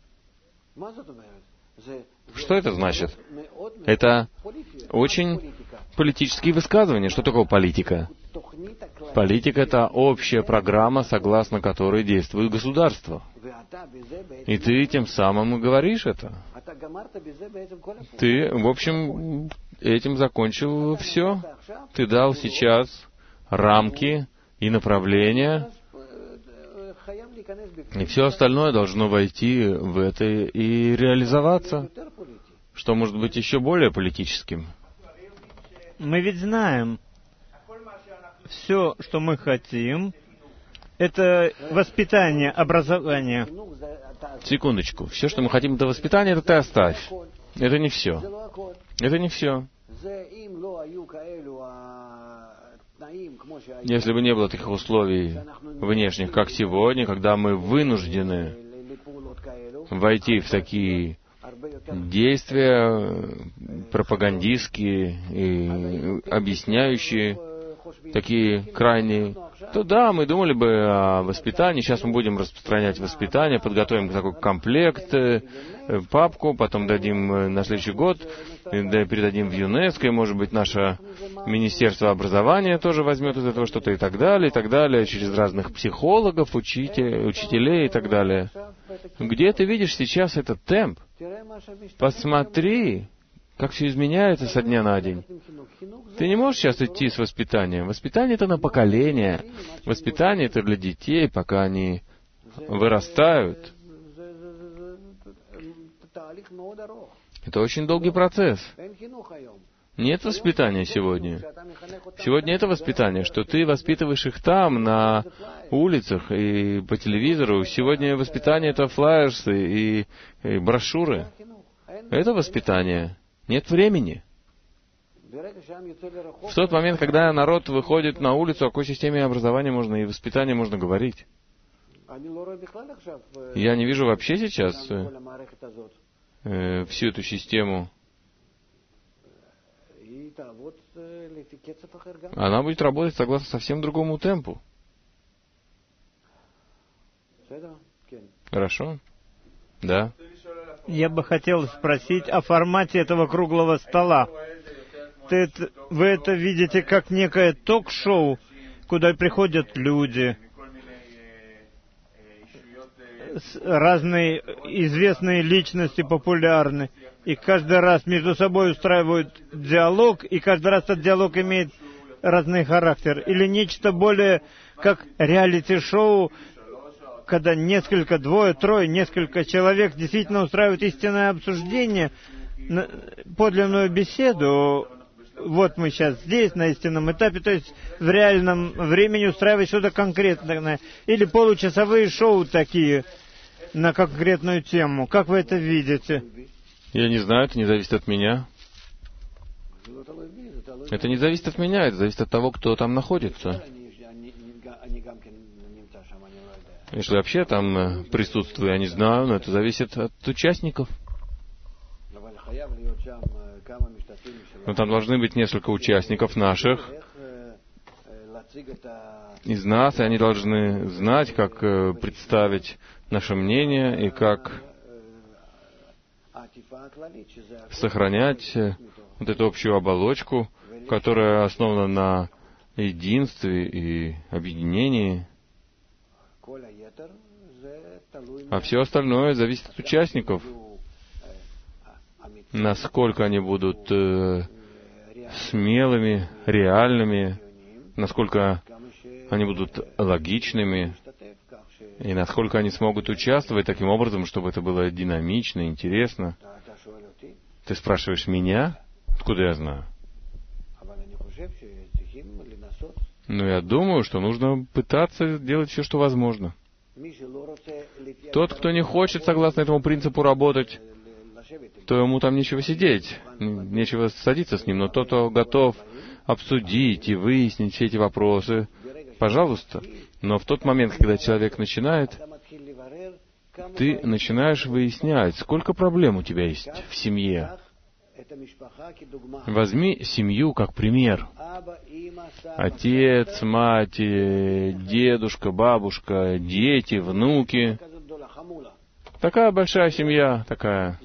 Что это значит? Это очень политические высказывания. Что такое политика? Политика — это общая программа, согласно которой действует государство. И ты тем самым говоришь это. Ты, в общем, этим закончил все. Ты дал сейчас рамки и направления, и все остальное должно войти в это и реализоваться, что может быть еще более политическим. Мы ведь знаем, все, что мы хотим, это воспитание, образование. Секундочку. Все, что мы хотим, это воспитание, это ты оставь. Это не все. Это не все. Если бы не было таких условий внешних, как сегодня, когда мы вынуждены войти в такие действия пропагандистские и объясняющие, такие крайние, то да, мы думали бы о воспитании. Сейчас мы будем распространять воспитание, подготовим такой комплект, папку, потом дадим на следующий год, передадим в ЮНЕСКО, и, может быть, наше Министерство образования тоже возьмет из этого что-то и так далее, через разных психологов, учителей и так далее. Где ты видишь сейчас этот темп? посмотри, как все изменяется со дня на день. Ты не можешь сейчас идти с воспитанием. Воспитание — это на поколение. Воспитание — это для детей, пока они вырастают. Это очень долгий процесс. Нет воспитания сегодня. Сегодня это воспитание, что ты воспитываешь их там, на улицах и по телевизору. Сегодня воспитание — это флаерсы и брошюры. Это воспитание. Нет времени. В тот момент, когда народ выходит на улицу, о какой системе образования можно и воспитания можно говорить. Я не вижу вообще сейчас всю эту систему. Она будет работать согласно совсем другому темпу. Хорошо? Да. Я бы хотел спросить о формате этого круглого стола. Вы это видите как некое ток-шоу, куда приходят люди, разные известные личности, популярны, и каждый раз между собой устраивают диалог, и каждый раз этот диалог имеет разный характер? Или нечто более как реалити-шоу, когда двое, трое, несколько человек действительно устраивают истинное обсуждение, подлинную беседу? Вот мы сейчас здесь, на истинном этапе, то есть в реальном времени устраивать что-то конкретное. Или получасовые шоу такие на конкретную тему. Как вы это видите? Я не знаю, это не зависит от меня. Это не зависит от меня, это зависит от того, кто там находится. Если вообще там присутствую, я не знаю, но это зависит от участников. Но там должны быть несколько участников наших из нас, и они должны знать, как представить наше мнение и как сохранять вот эту общую оболочку, которая основана на единстве и объединении. А все остальное зависит от участников. Насколько они будут смелыми, реальными, насколько они будут логичными, и насколько они смогут участвовать таким образом, чтобы это было динамично, интересно. Ты спрашиваешь меня? Откуда я знаю? Но я думаю, что нужно пытаться делать все, что возможно. Тот, кто не хочет, согласно этому принципу, работать, то ему там нечего сидеть, нечего садиться с ним. Но тот, кто готов обсудить и выяснить все эти вопросы, пожалуйста. Но в тот момент, когда человек начинает, ты начинаешь выяснять, сколько проблем у тебя есть в семье. Возьми семью как пример. Отец, мать, дедушка, бабушка, дети, внуки. Такая большая семья, такая.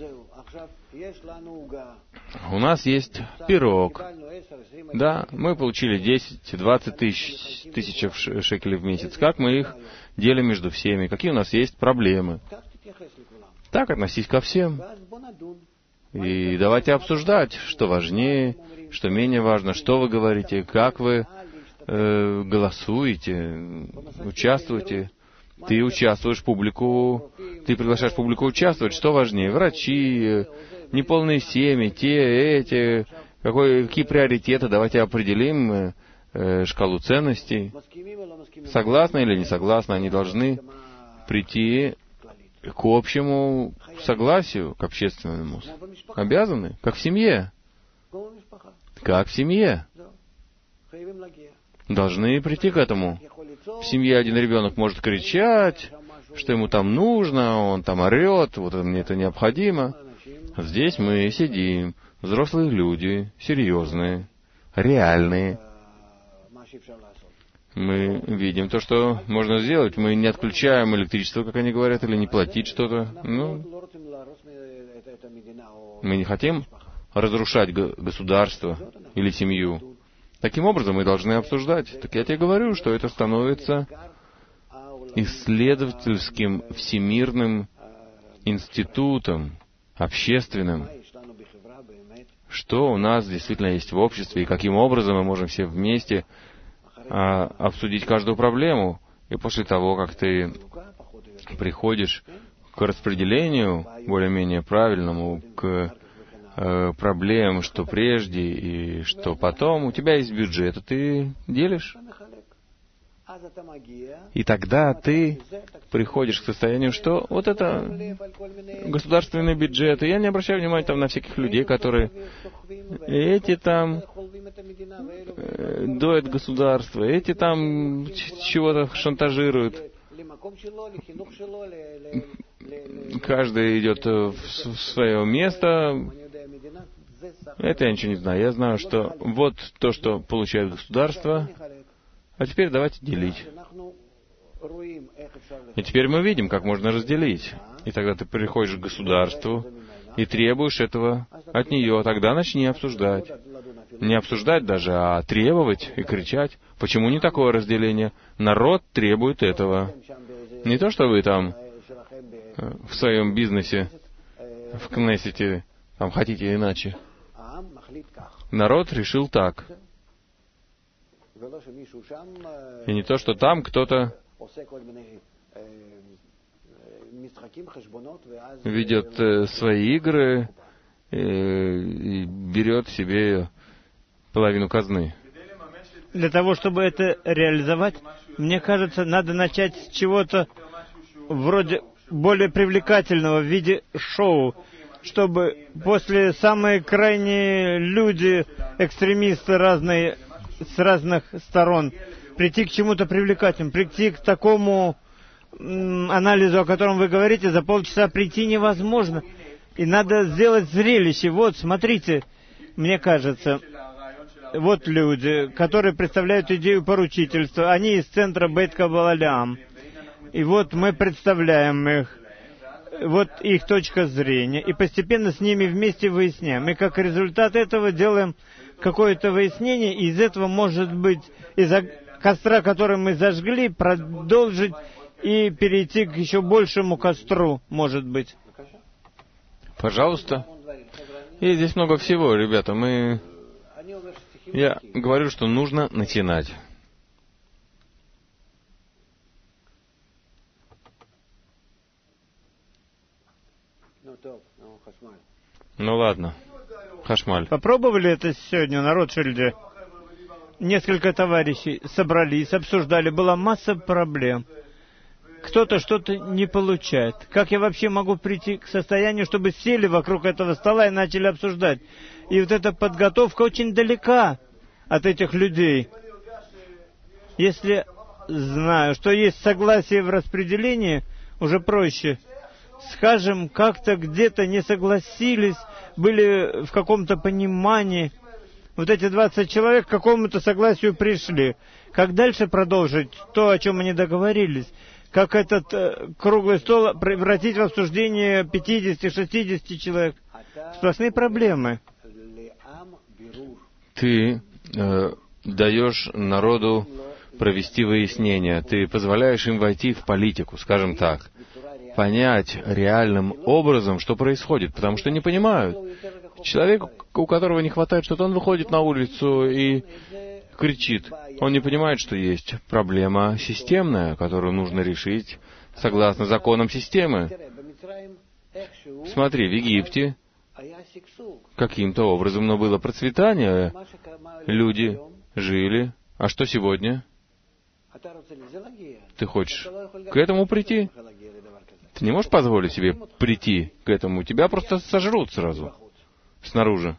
У нас есть пирог. Да, мы получили 10-20 тысяч шекелей в месяц. Как мы их делим между всеми? Какие у нас есть проблемы? Так относись ко всем. И давайте обсуждать, что важнее, что менее важно, что вы говорите, как вы голосуете, участвуете. Ты участвуешь, ты приглашаешь публику участвовать. Что важнее? Врачи, неполные семьи, эти. Какие приоритеты? Давайте определим шкалу ценностей. Согласны или не согласны? Они должны прийти к общему согласию, к общественному. Обязаны, как в семье. Как в семье. Должны прийти к этому. В семье один ребенок может кричать, что ему там нужно, он там орет, вот мне это необходимо. Здесь мы сидим, взрослые люди, серьезные, реальные. Мы видим то, что можно сделать. Мы не отключаем электричество, как они говорят, или не платить что-то. Мы не хотим разрушать государство или семью. Таким образом, мы должны обсуждать. Так я тебе говорю, что это становится исследовательским всемирным институтом, общественным. Что у нас действительно есть в обществе, и каким образом мы можем все вместе обсудить каждую проблему. И после того, как ты приходишь к распределению более-менее правильному, к проблемам, что прежде и что потом, у тебя есть бюджет, и ты делишь. И тогда ты приходишь к состоянию, что вот это государственный бюджет, и я не обращаю внимания там на всяких людей, которые эти там доят государство, эти там чего-то шантажируют. Каждый идет в свое место. Это я ничего не знаю. Я знаю, что вот то, что получает государство, а теперь давайте делить. И теперь мы видим, как можно разделить. И тогда ты приходишь к государству и требуешь этого от нее. Тогда начни обсуждать. Не обсуждать даже, а требовать и кричать. Почему не такое разделение? Народ требует этого. Не то, что вы там в своем бизнесе, в Кнессете, там хотите иначе. Народ решил так. И не то, что там кто-то ведет свои игры и берет себе половину казны. Для того, чтобы это реализовать, мне кажется, надо начать с чего-то вроде более привлекательного в виде шоу, чтобы после самые крайние люди, экстремисты разные, с разных сторон, прийти к чему-то привлекательному, прийти к такому анализу, о котором вы говорите, за полчаса прийти невозможно. И надо сделать зрелище. Вот, смотрите, мне кажется, вот люди, которые представляют идею поручительства, они из центра Бейт Каббала Ле'ам. И вот мы представляем их, вот их точка зрения, и постепенно с ними вместе выясняем. И как результат этого делаем какое-то выяснение, и из этого, может быть, из-за костра, который мы зажгли, продолжить и перейти к еще большему костру, может быть. Пожалуйста. И здесь много всего, ребята. Я говорю, что нужно начинать. Ну ладно. Хашмаль. Попробовали это сегодня на Ротшильде? Несколько товарищей собрались, обсуждали, была масса проблем. Кто-то что-то не получает. Как я вообще могу прийти к состоянию, чтобы сели вокруг этого стола и начали обсуждать? И вот эта подготовка очень далека от этих людей. Если знаю, что есть согласие в распределении, уже проще. Скажем, как-то где-то не согласились, были в каком-то понимании. Вот эти 20 человек к какому-то согласию пришли. Как дальше продолжить то, о чем они договорились? Как этот круглый стол превратить в обсуждение 50-60 человек? Сплошные проблемы. Ты даешь народу провести выяснение. Ты позволяешь им войти в политику, скажем так. Понять реальным образом, что происходит, потому что не понимают. Человек, у которого не хватает что-то, он выходит на улицу и кричит. Он не понимает, что есть проблема системная, которую нужно решить согласно законам системы. Смотри, в Египте каким-то образом, но было процветание. Люди жили. А что сегодня? Ты хочешь к этому прийти? Ты не можешь позволить себе прийти к этому. Тебя просто сожрут сразу снаружи.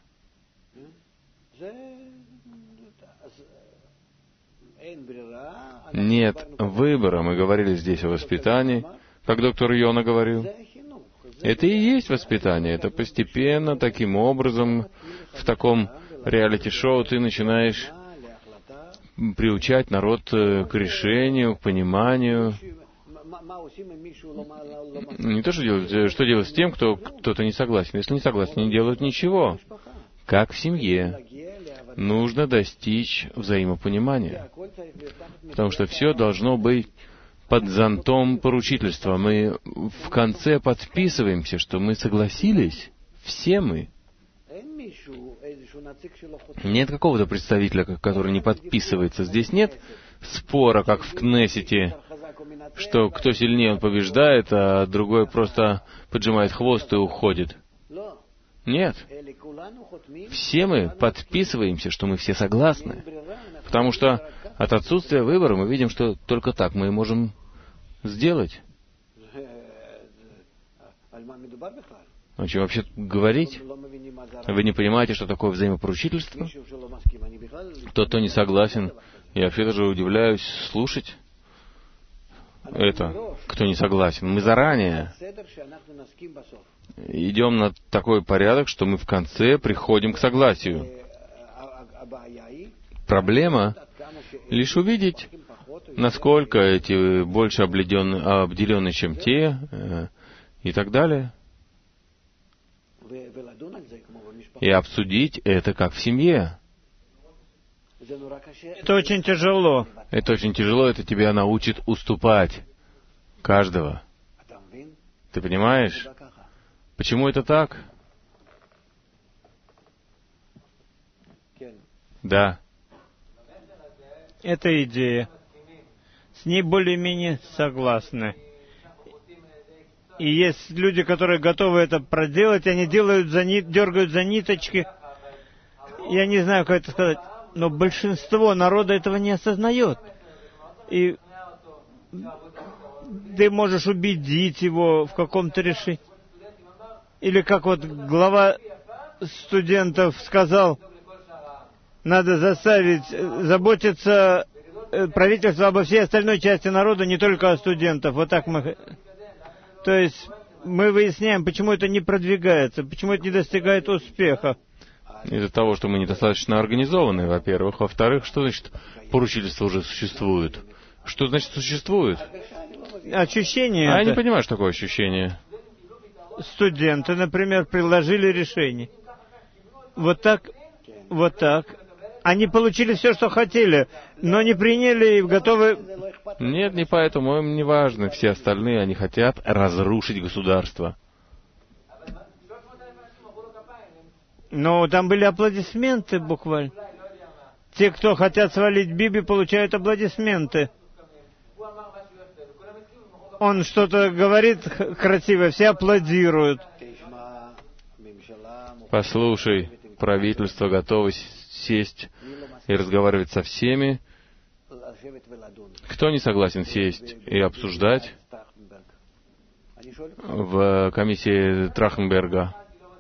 Нет выбора. Мы говорили здесь о воспитании, как доктор Йона говорил. Это и есть воспитание. Это постепенно, таким образом, в таком реалити-шоу ты начинаешь приучать народ к решению, к пониманию. Не то, что делать с тем, кто-то не согласен. Если не согласен, не делают ничего. Как в семье. Нужно достичь взаимопонимания. Потому что все должно быть под зонтом поручительства. Мы в конце подписываемся, что мы согласились. все мы. Нет какого-то представителя, который не подписывается. Здесь нет спора, как в Кнессете, что кто сильнее, он побеждает, а другой просто поджимает хвост и уходит. Нет. Все мы подписываемся, что мы все согласны. Потому что от отсутствия выбора мы видим, что только так мы и можем сделать. О чем вообще говорить? Вы не понимаете, что такое взаимопоручительство? Тот, кто не согласен, я вообще даже удивляюсь слушать это, кто не согласен. Мы заранее идем на такой порядок, что мы в конце приходим к согласию. Проблема лишь увидеть, насколько эти больше обделены, чем те, и так далее. И обсудить это как в семье. Это очень тяжело. Это очень тяжело, это тебя научит уступать каждого. Ты понимаешь? Почему это так? Да. Это идея. С ней более-менее согласны. И есть люди, которые готовы это проделать, они дергают за ниточки. Я не знаю, как это сказать, но большинство народа этого не осознает. И ты можешь убедить его в каком-то решении. Или как вот глава студентов сказал, надо заботиться правительство обо всей остальной части народа, не только о студентах. Вот так мы... То есть мы выясняем, почему это не продвигается, почему это не достигает успеха. Из-за того, что мы недостаточно организованы, во-первых. Во-вторых, что значит поручительство уже существует? Что значит существует? Ощущение. Я не понимаю, что такое ощущение. Студенты, например, предложили решение. Вот так. Они получили все, что хотели, но не приняли и готовы... Нет, не поэтому, им не важно. Все остальные, они хотят разрушить государство. Но там были аплодисменты буквально. Те, кто хотят свалить Биби, получают аплодисменты. Он что-то говорит красивое, все аплодируют. Послушай, правительство готово сесть и разговаривать со всеми. Кто не согласен сесть и обсуждать в комиссии Трахтенберга?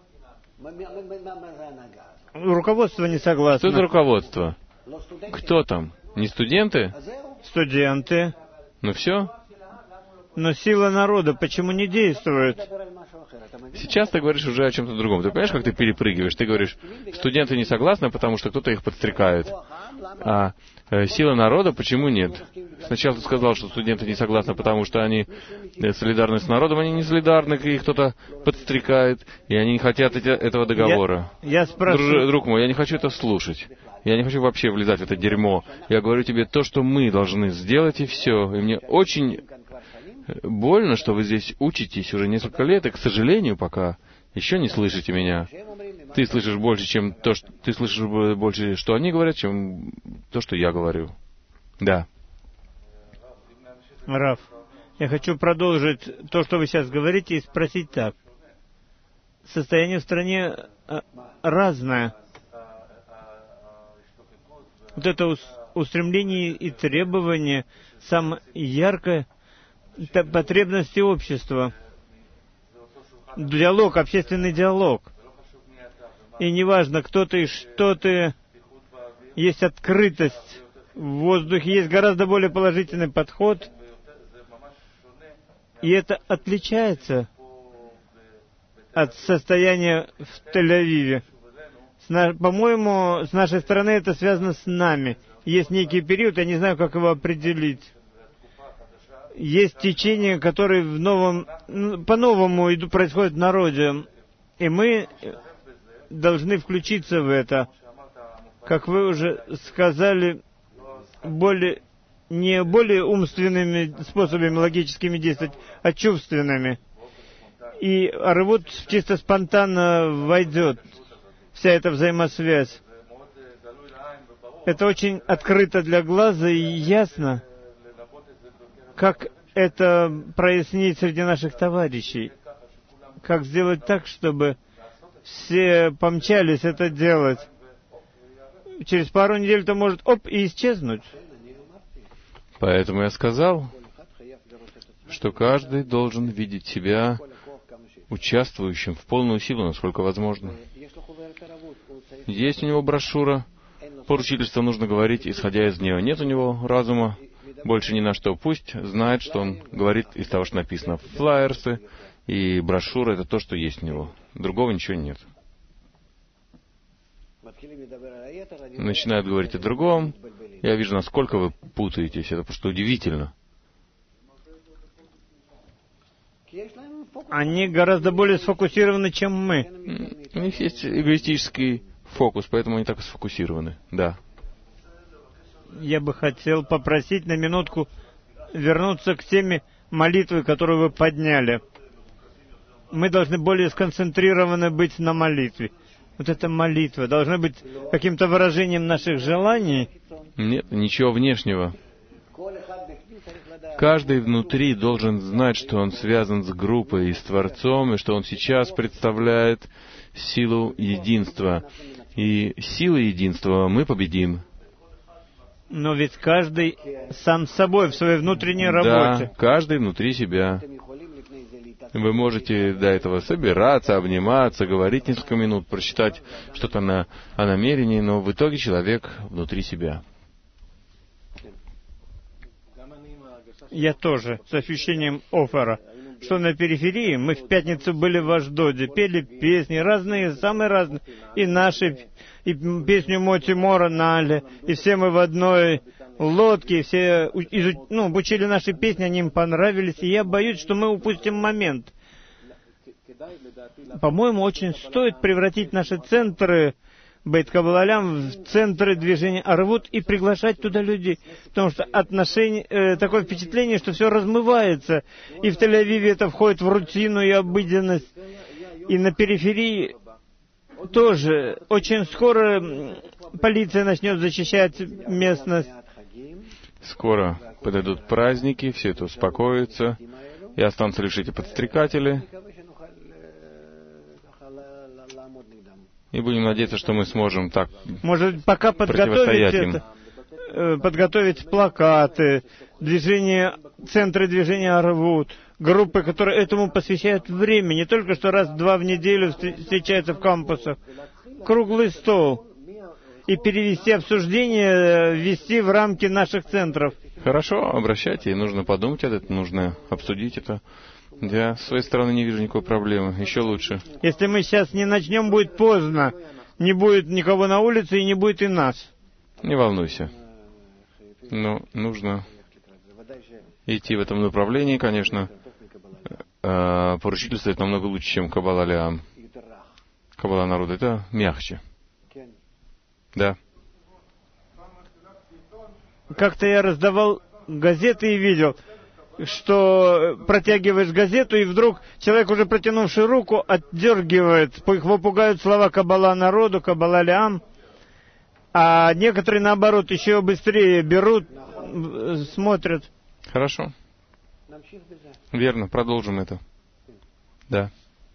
Руководство не согласно. Что это руководство? Кто там? Не студенты? Студенты. Ну все? Но сила народа почему не действует? Сейчас ты говоришь уже о чем-то другом. Ты понимаешь, как ты перепрыгиваешь? Ты говоришь, студенты не согласны, потому что кто-то их подстрекает. А сила народа почему нет? Сначала ты сказал, что студенты не согласны, потому что они солидарны с народом, они не солидарны, их кто-то подстрекает, и они не хотят этого договора. Я спрашиваю... Друг мой, я не хочу это слушать. Я не хочу вообще влезать в это дерьмо. Я говорю тебе то, что мы должны сделать, и все. И мне очень больно, что вы здесь учитесь уже несколько лет, и, к сожалению, пока еще не слышите меня. Ты слышишь больше, что они говорят, чем то, что я говорю. Да. Раф, я хочу продолжить то, что вы сейчас говорите, и спросить так. Состояние в стране разное. Вот это устремление и требование, самое яркое, это потребности общества. Диалог, общественный диалог. И неважно, кто ты и что ты, есть открытость. В воздухе есть гораздо более положительный подход. И это отличается от состояния в Тель-Авиве. По-моему, с нашей стороны это связано с нами. Есть некий период, я не знаю, как его определить. Есть течения, которые по-новому происходят в народе. И мы должны включиться в это. Как вы уже сказали, не более умственными способами логическими действовать, а чувственными. и Арвут чисто спонтанно войдет, вся эта взаимосвязь. Это очень открыто для глаза и ясно, как это прояснить среди наших товарищей. Как сделать так, чтобы все помчались это делать. Через пару недель это может, и исчезнуть. Поэтому я сказал, что каждый должен видеть себя участвующим в полную силу, насколько возможно. Есть у него брошюра, поручительство нужно говорить, исходя из нее. Нет у него разума, больше ни на что. Пусть знает, что он говорит из того, что написано. Флаерсы и брошюра — это то, что есть у него. Другого ничего нет. Начинают говорить о другом. Я вижу, насколько вы путаетесь. Это просто удивительно. Они гораздо более сфокусированы, чем мы. У них есть эгоистический фокус, поэтому они так и сфокусированы. Да. Я бы хотел попросить на минутку вернуться к теме молитвы, которую вы подняли. Мы должны более сконцентрированы быть на молитве. Вот эта молитва должна быть каким-то выражением наших желаний. Нет, ничего внешнего. Каждый внутри должен знать, что он связан с группой и с Творцом, и что он сейчас представляет силу единства. И силой единства мы победим. Но ведь каждый сам с собой в своей внутренней работе. Да, каждый внутри себя. Вы можете до этого собираться, обниматься, говорить несколько минут, прочитать что-то о намерении, но в итоге человек внутри себя. Я тоже, с ощущением Офара, что на периферии мы в пятницу были в Ашдоде, пели песни, разные, самые разные, и наши, и песню Моти Мора Нале, и все мы в одной лодке, все учили наши песни, они им понравились, и я боюсь, что мы упустим момент. По-моему, очень стоит превратить наши центры Бейт Каббал-Олям в центры движения Арвут и приглашать туда людей. Потому что такое впечатление, что все размывается. И в Тель-Авиве это входит в рутину и обыденность. И на периферии тоже. Очень скоро полиция начнет защищать местность. Скоро подойдут праздники, все это успокоится, и останутся лишь эти подстрекатели. И будем надеяться, что мы сможем так может, пока подготовить плакаты, центры движения Арвут, группы, которые этому посвящают время, не только что раз-два в неделю встречаются в кампусах, круглый стол, и перевести обсуждение, ввести в рамки наших центров. Хорошо, обращайте, и нужно подумать об этом, нужно обсудить это. Я с своей стороны не вижу никакой проблемы. Еще лучше. Если мы сейчас не начнем, будет поздно. Не будет никого на улице и не будет и нас. Не волнуйся. Но нужно идти в этом направлении, конечно. Поручительство это намного лучше, чем Каббал-Олям. Каббала народа это мягче. Да. Как-то я раздавал газеты и видел, что протягиваешь газету, и вдруг человек, уже протянувший руку, отдергивает. Его пугают слова Каббала народу, Каббал-Олям. А некоторые, наоборот, еще быстрее берут, смотрят. Хорошо. Верно, продолжим это. Да.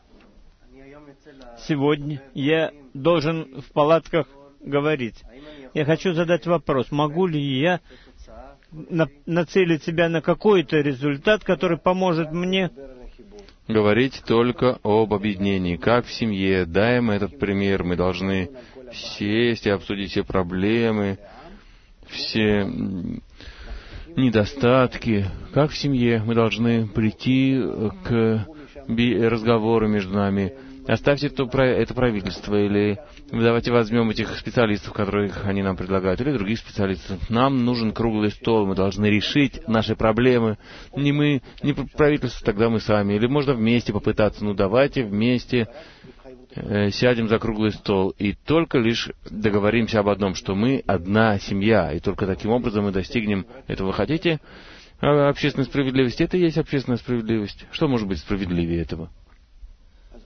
Сегодня я должен в палатках говорить. Я хочу задать вопрос. Могу ли я нацелить себя на какой-то результат, который поможет мне? Говорить только об объединении, как в семье. Даем этот пример. Мы должны сесть и обсудить все проблемы, все недостатки. Как в семье мы должны прийти к разговору между нами. Оставьте это правительство, или давайте возьмем этих специалистов, которых они нам предлагают, или других специалистов. Нам нужен круглый стол, мы должны решить наши проблемы. Не мы, не правительство, тогда мы сами. Или можно вместе попытаться. Давайте вместе сядем за круглый стол и только лишь договоримся об одном, что мы одна семья, и только таким образом мы достигнем этого. Хотите общественной справедливости? Это и есть общественная справедливость. Что может быть справедливее этого?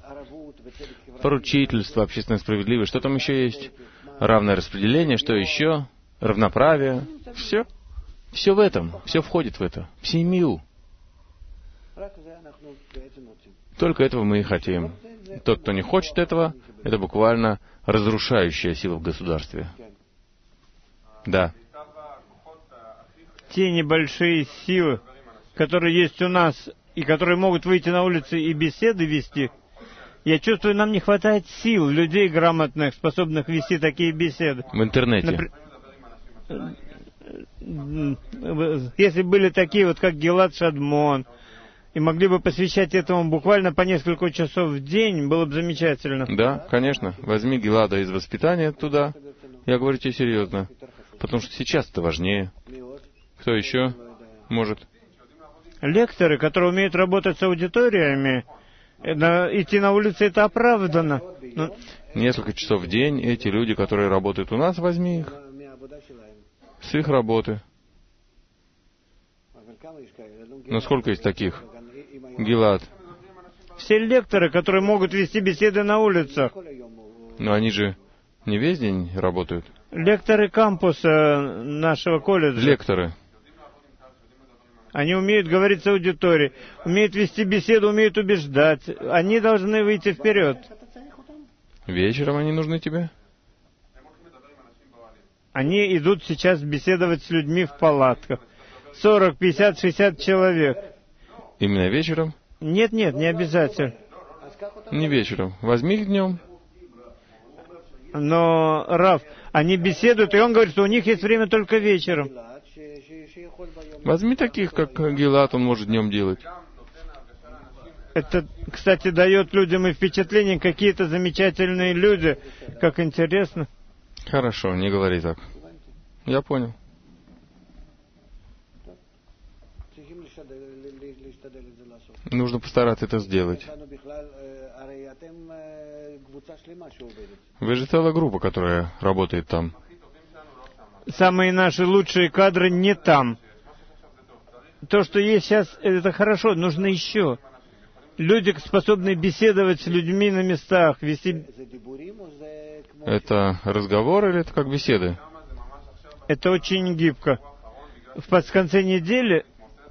Поручительство, общественная справедливость. Что там еще есть? Равное распределение, что еще? Равноправие. Все. Все в этом. Все входит в это. В семью. Только этого мы и хотим. Тот, кто не хочет этого, это буквально разрушающая сила в государстве. Да. Те небольшие силы, которые есть у нас, и которые могут выйти на улицы и беседы вести, я чувствую, нам не хватает сил, людей грамотных, способных вести такие беседы. В интернете. Если были такие вот, как Гилад Шадмон, и могли бы посвящать этому буквально по несколько часов в день, было бы замечательно. Да, конечно. Возьми Гилада из воспитания туда. Я говорю тебе серьезно. Потому что сейчас это важнее. Кто еще может? Лекторы, которые умеют работать с аудиториями, идти на улице — это оправдано. Несколько часов в день эти люди, которые работают у нас, возьми их. С их работы. Но сколько есть таких? Гилад. Все лекторы, которые могут вести беседы на улицах. Но они же не весь день работают. Лекторы кампуса нашего колледжа. Лекторы. Они умеют говорить с аудиторией, умеют вести беседу, умеют убеждать. Они должны выйти вперед. Вечером они нужны тебе? Они идут сейчас беседовать с людьми в палатках. 40, 50, 60 человек. Именно вечером? Нет, не обязательно. Не вечером. Возьми их днем. Но, Рав, они беседуют, и он говорит, что у них есть время только вечером. Возьми таких, как Гилад, он может днем делать. Это, кстати, дает людям и впечатление, какие-то замечательные люди. Как интересно. Хорошо, не говори так. Я понял. Нужно постараться это сделать. Вы же целая группа, которая работает там. Самые наши лучшие кадры не там. То, что есть сейчас, это хорошо, нужно еще. Люди, способные беседовать с людьми на местах, вести... Это разговор или это как беседы? Это очень гибко. В конце недели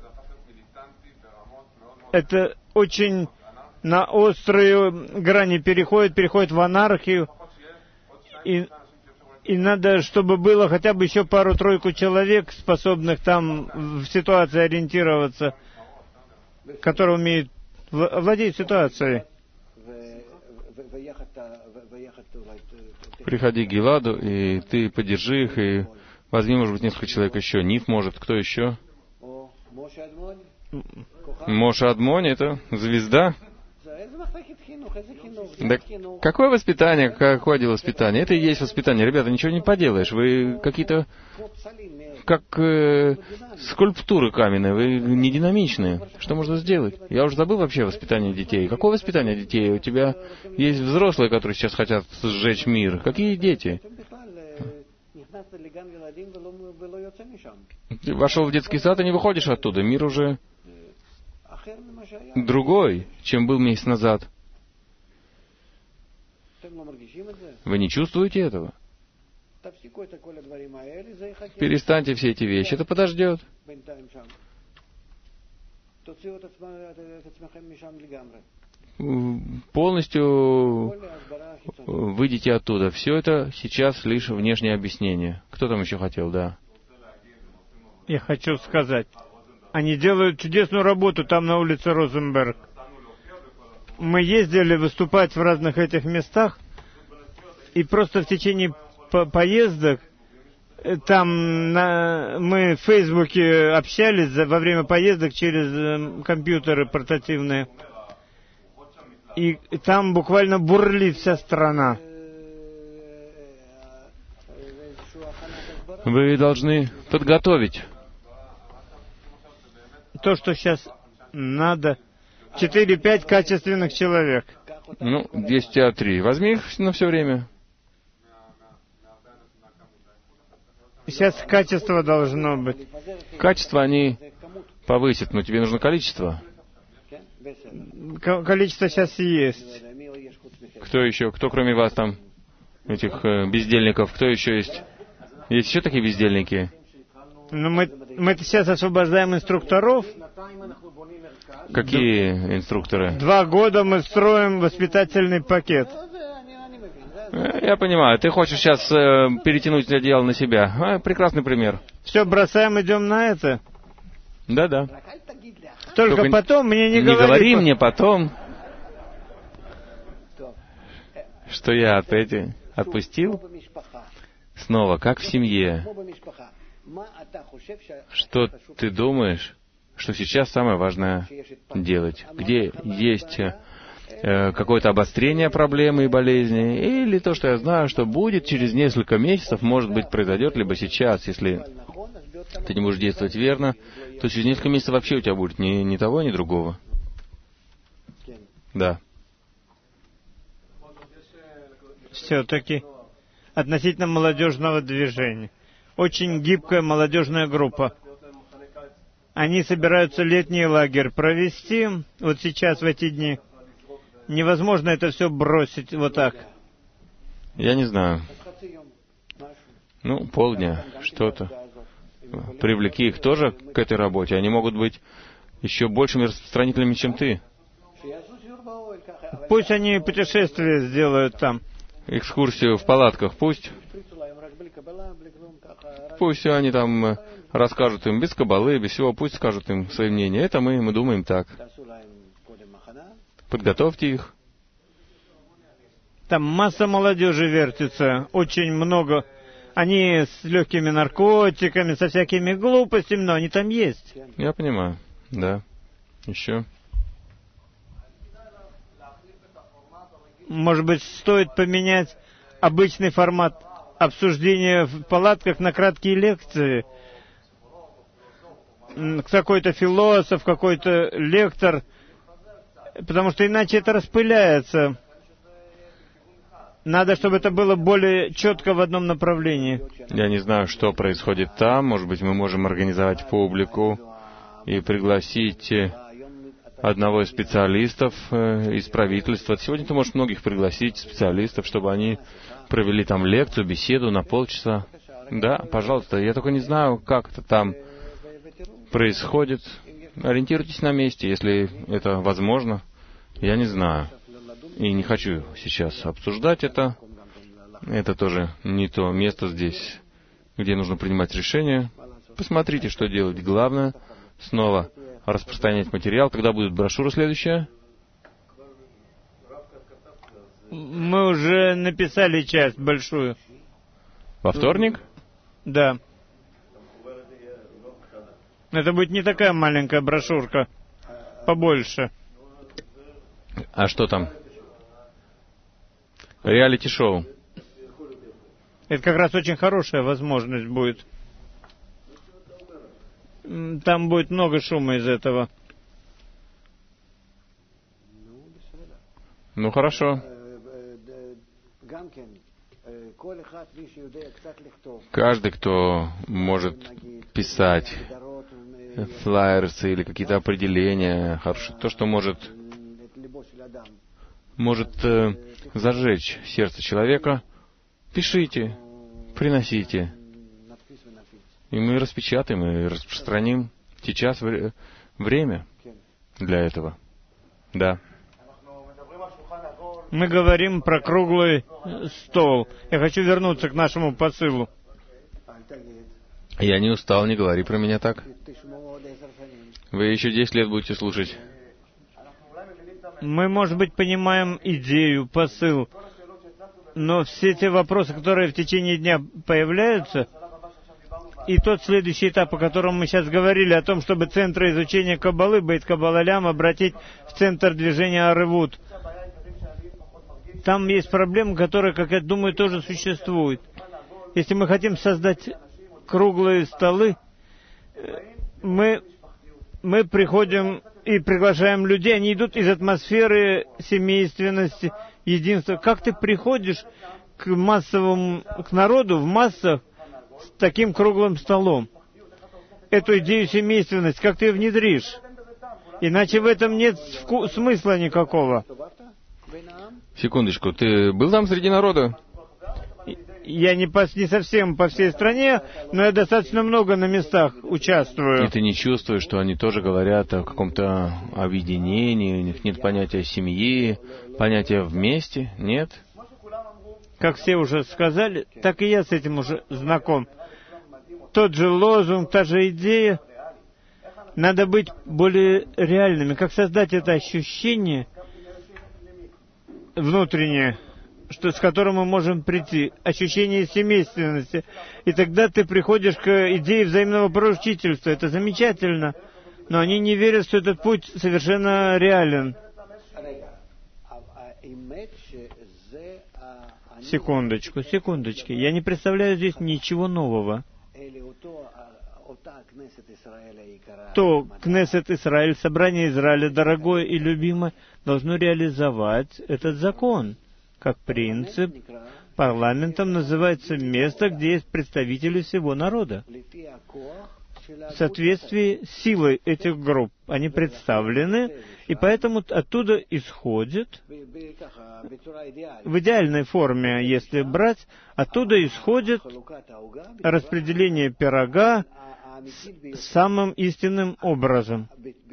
это очень на острые грани переходит в анархию. И надо, чтобы было хотя бы еще пару-тройку человек, способных там в ситуации ориентироваться, которые умеют владеть ситуацией. Приходи к Гиладу, и ты поддержи их, и возьми, может быть, несколько человек еще. Ниф, может, кто еще? Моше Адмони, это звезда. Да какое воспитание, какое дело воспитания? Это и есть воспитание. Ребята, ничего не поделаешь. Вы какие-то, как скульптуры каменные, вы не динамичные. Что можно сделать? Я уже забыл вообще воспитание детей. Какое воспитание детей? У тебя есть взрослые, которые сейчас хотят сжечь мир. Какие дети? Ты вошел в детский сад и не выходишь оттуда. Мир уже другой, чем был месяц назад. Вы не чувствуете этого? Перестаньте все эти вещи, это подождет. Полностью выйдите оттуда. Все это сейчас лишь внешнее объяснение. Кто там еще хотел, да? Я хочу сказать, они делают чудесную работу там на улице Розенберг. Мы ездили выступать в разных этих местах, и просто в течение поездок, там мы в Фейсбуке общались во время поездок через компьютеры портативные, и там буквально бурлит вся страна. Вы должны подготовить. То, что сейчас надо, 4-5 качественных человек. 10-3. Возьми их на все время. Сейчас качество должно быть. Качество они повысят, но тебе нужно количество. Количество сейчас есть. Кто еще? Кто кроме вас там, этих бездельников? Кто еще есть? Есть еще такие бездельники? Но мы сейчас освобождаем инструкторов. Какие инструкторы? 2 года мы строим воспитательный пакет. Я понимаю. Ты хочешь сейчас перетянуть одеяло на себя. Прекрасный пример. Все, бросаем, идем на это. Да. Только потом мне не говори. Не говори мне потом, что я отпустил. Снова, как в семье. Что ты думаешь, что сейчас самое важное делать? Где есть какое-то обострение проблемы и болезни, или то, что я знаю, что будет через несколько месяцев, может быть, произойдет, либо сейчас, если ты не будешь действовать верно, то через несколько месяцев вообще у тебя будет ни того, ни другого. Да. Все-таки относительно молодежного движения. Очень гибкая молодежная группа. Они собираются летний лагерь провести, вот сейчас, в эти дни. Невозможно это все бросить вот так. Я не знаю. Полдня, что-то. Привлеки их тоже к этой работе. Они могут быть еще большими распространителями, чем ты. Пусть они путешествие сделают там. Экскурсию в палатках пусть. Пусть они там расскажут им без кабалы, без всего. Пусть скажут им свои мнения. Это мы думаем так. Подготовьте их. Там масса молодежи вертится, очень много. Они с легкими наркотиками, со всякими глупостями, но они там есть. Я понимаю, да. Еще. Может быть, стоит поменять обычный формат обсуждения в палатках на краткие лекции. Какой-то философ, какой-то лектор. Потому что иначе это распыляется. Надо, чтобы это было более четко в одном направлении. Я не знаю, что происходит там. Может быть, мы можем организовать публику и пригласить одного из специалистов из правительства. Сегодня ты можешь многих пригласить специалистов, чтобы они провели там лекцию, беседу на полчаса. Да, пожалуйста. Я только не знаю, как это там происходит. Ориентируйтесь на месте, если это возможно. Я не знаю. И не хочу сейчас обсуждать это. Это тоже не то место здесь, где нужно принимать решения. Посмотрите, что делать. Главное, снова распространять материал. Когда будет брошюра следующая? Мы уже написали часть большую. Во вторник? Да. Это будет не такая маленькая брошюрка. Побольше. А что там? Реалити-шоу. Это как раз очень хорошая возможность будет. Там будет много шума из этого. Хорошо. Каждый, кто может писать флаерсы или какие-то определения, то, что может зажечь сердце человека, пишите, приносите. И мы распечатаем и распространим. Сейчас время для этого. Да. Мы говорим про круглый стол. Я хочу вернуться к нашему посылу. Я не устал, не говори про меня так. Вы еще 10 лет будете слушать. Мы, может быть, понимаем идею, посыл, но все те вопросы, которые в течение дня появляются, и тот следующий этап, о котором мы сейчас говорили, о том, чтобы центры изучения Каббалы, Бейт Каббалалям, обратить в центр движения Аревут. Там есть проблемы, которые, как я думаю, тоже существуют. Если мы хотим создать круглые столы, мы приходим и приглашаем людей, они идут из атмосферы семейственности, единства. Как ты приходишь к народу в массах с таким круглым столом? Эту идею семейственности, как ты ее внедришь? Иначе в этом нет смысла никакого. Секундочку, ты был там среди народа? Я не совсем по всей стране, но я достаточно много на местах участвую. И ты не чувствуешь, что они тоже говорят о каком-то объединении, у них нет понятия семьи, понятия вместе, нет? Как все уже сказали, так и я с этим уже знаком. Тот же лозунг, та же идея. Надо быть более реальными. Как создать это ощущение внутреннее, с которым мы можем прийти, ощущение семейственности. И тогда ты приходишь к идее взаимного поручительства. Это замечательно. Но они не верят, что этот путь совершенно реален. Секундочку. Я не представляю здесь ничего нового. То Кнессет Исраэль, собрание Израиля, дорогое и любимое, должно реализовать этот закон. Как принцип, парламентом называется место, где есть представители всего народа. В соответствии с силой этих групп они представлены, и поэтому оттуда исходит, в идеальной форме, если брать, оттуда исходит распределение пирога самым истинным образом,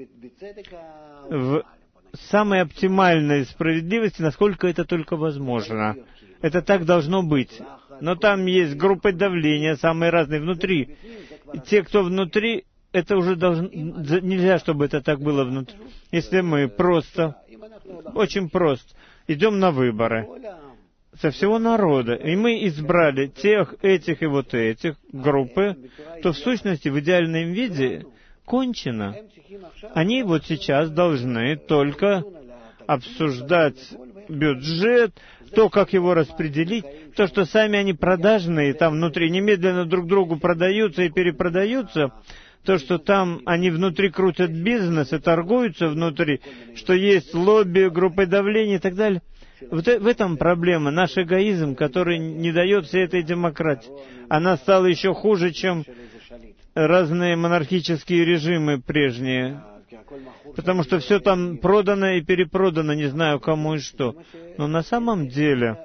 в самой оптимальной справедливости, насколько это только возможно. Это так должно быть. Но там есть группы давления, самые разные внутри. И те, кто внутри, это уже нельзя, чтобы это так было внутри. Если мы очень просто, идем на выборы со всего народа, и мы избрали тех, этих и вот этих группы, то в сущности в идеальном виде кончено. Они вот сейчас должны только обсуждать бюджет, то, как его распределить, то, что сами они продажные, там внутри немедленно друг другу продаются и перепродаются, то, что там они внутри крутят бизнес и торгуются внутри, что есть лобби, группы давления и так далее. Вот в этом проблема, наш эгоизм, который не дает всей этой демократии. Она стала еще хуже, чем разные монархические режимы прежние, потому что все там продано и перепродано, не знаю кому и что. Но на самом деле,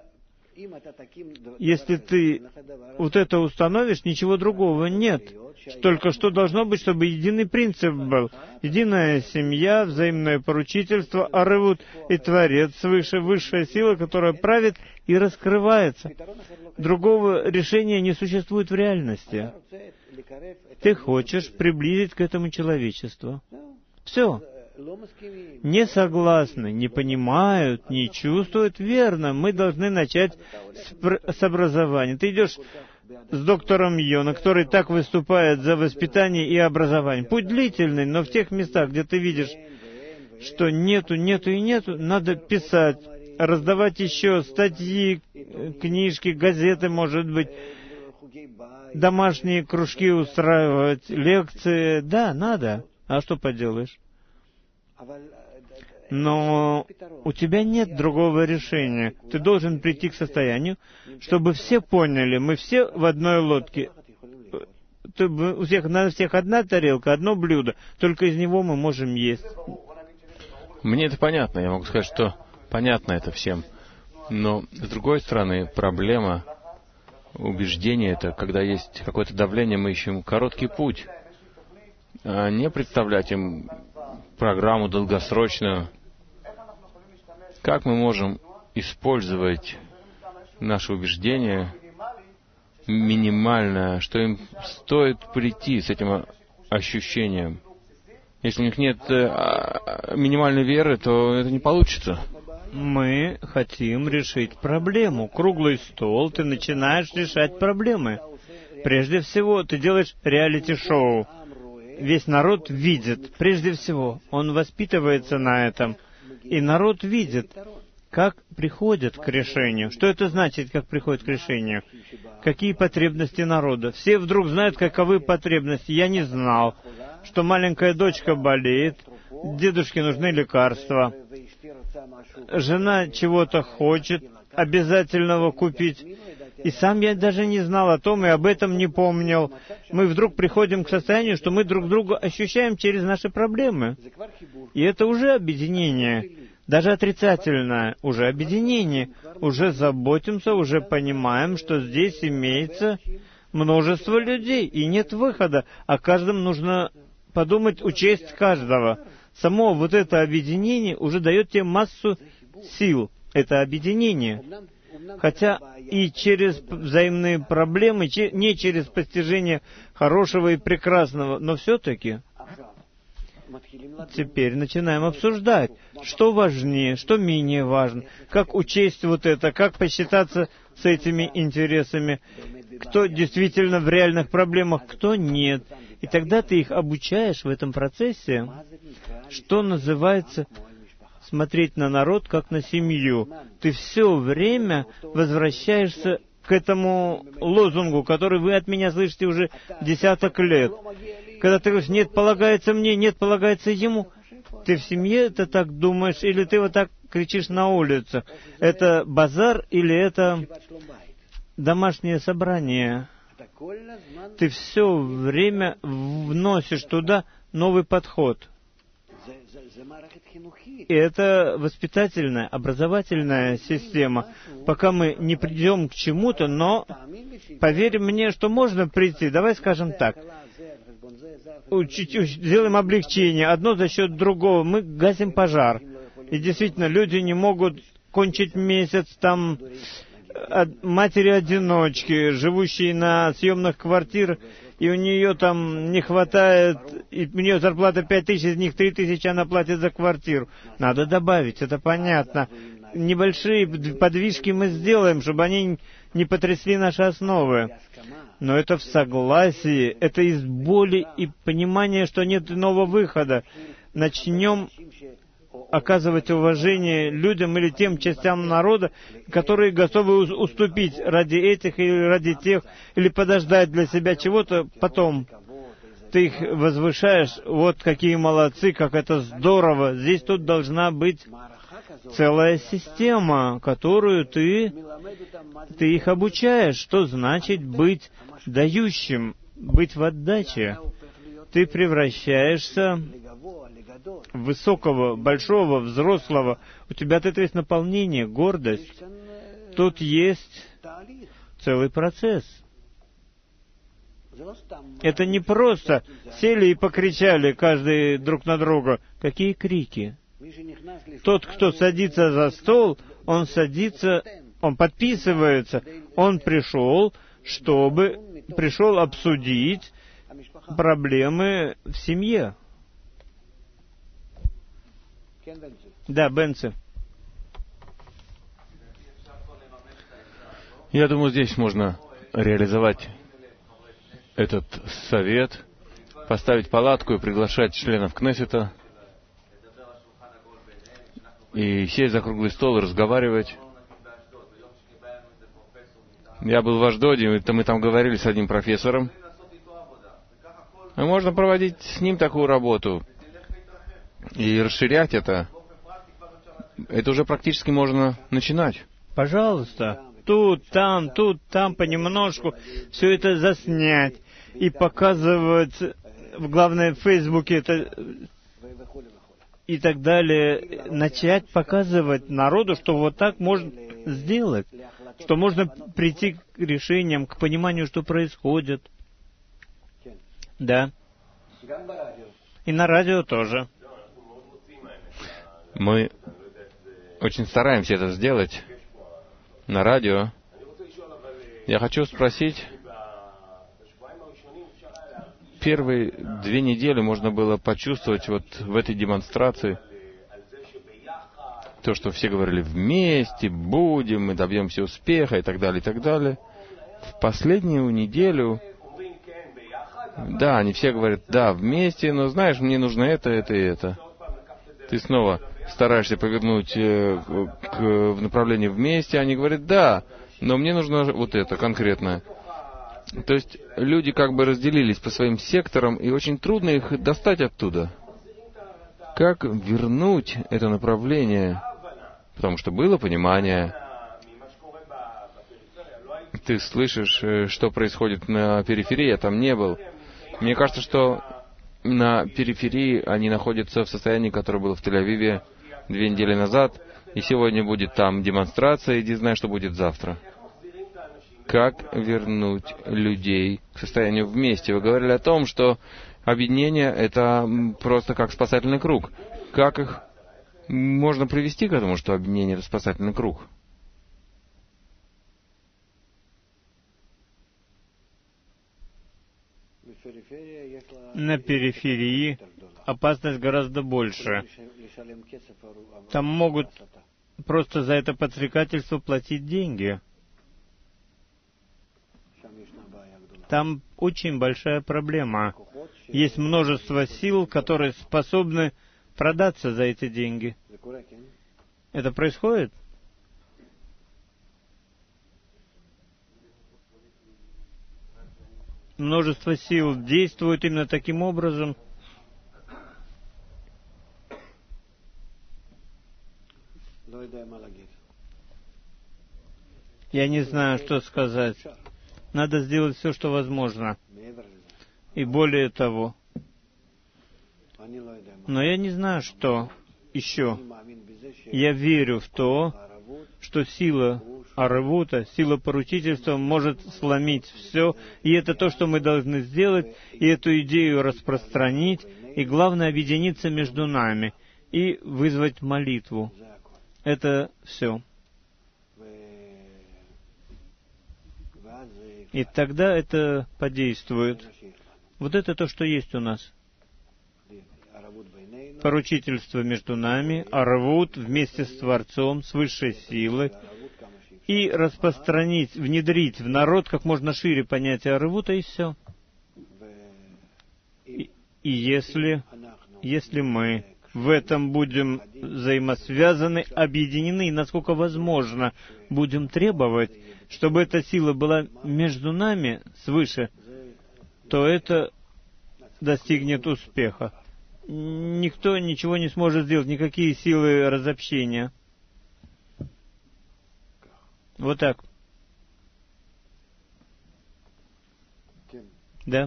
если ты вот это установишь, ничего другого нет. Только что должно быть, чтобы единый принцип был. Единая семья, взаимное поручительство, арывут и Творец свыше, высшая сила, которая правит и раскрывается. Другого решения не существует в реальности. Ты хочешь приблизить к этому человечество. Все. Не согласны, не понимают, не чувствуют. Верно, мы должны начать с образования. Ты идешь с доктором Йона, который так выступает за воспитание и образование. Путь длительный, но в тех местах, где ты видишь, что нету, надо писать, раздавать еще статьи, книжки, газеты, может быть, домашние кружки устраивать, лекции. Да, надо. А что поделаешь? Но у тебя нет другого решения. Ты должен прийти к состоянию, чтобы все поняли, мы все в одной лодке. У всех, на всех одна тарелка, одно блюдо, только из него мы можем есть. Мне это понятно, я могу сказать, что понятно это всем. Но, с другой стороны, проблема убеждения — это когда есть какое-то давление, мы ищем короткий путь, а не представлять им программу долгосрочную. Как мы можем использовать наше убеждение минимальное, что им стоит прийти с этим ощущением? Если у них нет минимальной веры, то это не получится. Мы хотим решить проблему. Круглый стол, ты начинаешь решать проблемы. Прежде всего, ты делаешь реалити-шоу. Весь народ видит, прежде всего, он воспитывается на этом. И народ видит, как приходят к решению. Что это значит, как приходят к решению? Какие потребности народа? Все вдруг знают, каковы потребности. Я не знал, что маленькая дочка болеет, дедушке нужны лекарства, жена чего-то хочет, обязательного купить. И сам я даже не знал о том и об этом не помнил. Мы вдруг приходим к состоянию, что мы друг друга ощущаем через наши проблемы. И это уже объединение. даже отрицательное, уже объединение, уже заботимся, уже понимаем, что здесь имеется множество людей, и нет выхода, о каждом нужно подумать, учесть каждого. Само вот это объединение уже дает тебе массу сил, это объединение. Хотя и через взаимные проблемы, не через постижение хорошего и прекрасного, но все-таки теперь начинаем обсуждать, что важнее, что менее важно, как учесть вот это, как посчитаться с этими интересами, кто действительно в реальных проблемах, кто нет. И тогда ты их обучаешь в этом процессе, что называется смотреть на народ как на семью. Ты все время возвращаешься к этому лозунгу, который вы от меня слышите уже десяток лет. Когда ты говоришь, нет, полагается мне, нет, полагается ему, ты в семье это так думаешь, или ты вот так кричишь на улице? Это базар или это домашнее собрание? Ты все время вносишь туда новый подход. И это воспитательная, образовательная система. Пока мы не придем к чему-то, но поверь мне, что можно прийти. Давай скажем так. Сделаем облегчение. Одно за счет другого. Мы гасим пожар. И действительно, люди не могут кончить месяц там... матери-одиночки, живущие на съемных квартирах, и у нее там не хватает, и у нее зарплата 5000, из них 3000 она платит за квартиру. Надо добавить, это понятно. Небольшие подвижки мы сделаем, чтобы они не потрясли наши основы. Но это в согласии, это из боли и понимания, что нет иного выхода. Начнем оказывать уважение людям или тем частям народа, которые готовы уступить ради этих или ради тех, или подождать для себя чего-то потом. Ты их возвышаешь, вот какие молодцы, как это здорово. Здесь тут должна быть целая система, которую ты их обучаешь. Что значит быть дающим, быть в отдаче? Ты превращаешься высокого, большого, взрослого. У тебя от этого есть наполнение, гордость. Тут есть целый процесс. Это не просто сели и покричали каждый друг на друга. Какие крики? Тот, кто садится за стол, он садится, он подписывается. Он пришел обсудить проблемы в семье. Да, Бенци. Я думаю, здесь можно реализовать этот совет, поставить палатку и приглашать членов Кнессета и сесть за круглый стол и разговаривать. Я был в Ашдоде, мы там говорили с одним профессором. И можно проводить с ним такую работу и расширять это. Это уже практически можно начинать. Пожалуйста, тут, там, понемножку все это заснять и показывать, главное, в Фейсбуке это и так далее, начать показывать народу, что вот так можно сделать, что можно прийти к решениям, к пониманию, что происходит. Да. И на радио тоже. Мы очень стараемся это сделать на радио. Я хочу спросить, первые 2 недели можно было почувствовать вот в этой демонстрации то, что все говорили вместе, будем, мы добьемся успеха и так далее, и так далее. В последнюю неделю, да, они все говорят, да, вместе, но знаешь, мне нужно это и это. Ты снова стараешься повернуть в направлении вместе, они говорят, да, но мне нужно вот это конкретное. То есть люди как бы разделились по своим секторам, и очень трудно их достать оттуда. Как вернуть это направление? Потому что было понимание. Ты слышишь, что происходит на периферии, я там не был. Мне кажется, что на периферии они находятся в состоянии, которое было в Тель-Авиве 2 недели назад, и сегодня будет там демонстрация, иди знай, что будет завтра. Как вернуть людей к состоянию вместе? Вы говорили о том, что объединение — это просто как спасательный круг. Как их можно привести к этому, что объединение — это спасательный круг? На периферии опасность гораздо больше. Там могут просто за это подстрекательство платить деньги. Там очень большая проблема. Есть множество сил, которые способны продаться за эти деньги. Это происходит? Множество сил действуют именно таким образом. Я не знаю, что сказать. Надо сделать все, что возможно. И более того. Но я не знаю, что еще. Я верю в то, что сила Арвута, сила поручительства может сломить все, и это то, что мы должны сделать, и эту идею распространить, и главное — объединиться между нами и вызвать молитву. Это все. И тогда это подействует. Вот это то, что есть у нас. Поручительство между нами, Арвут вместе с Творцом, с высшей силой, и распространить, внедрить в народ как можно шире понятие Арвута, и все. И если мы в этом будем взаимосвязаны, объединены, и насколько возможно будем требовать, чтобы эта сила была между нами свыше, то это достигнет успеха. Никто ничего не сможет сделать, никакие силы разобщения. Вот так. Да.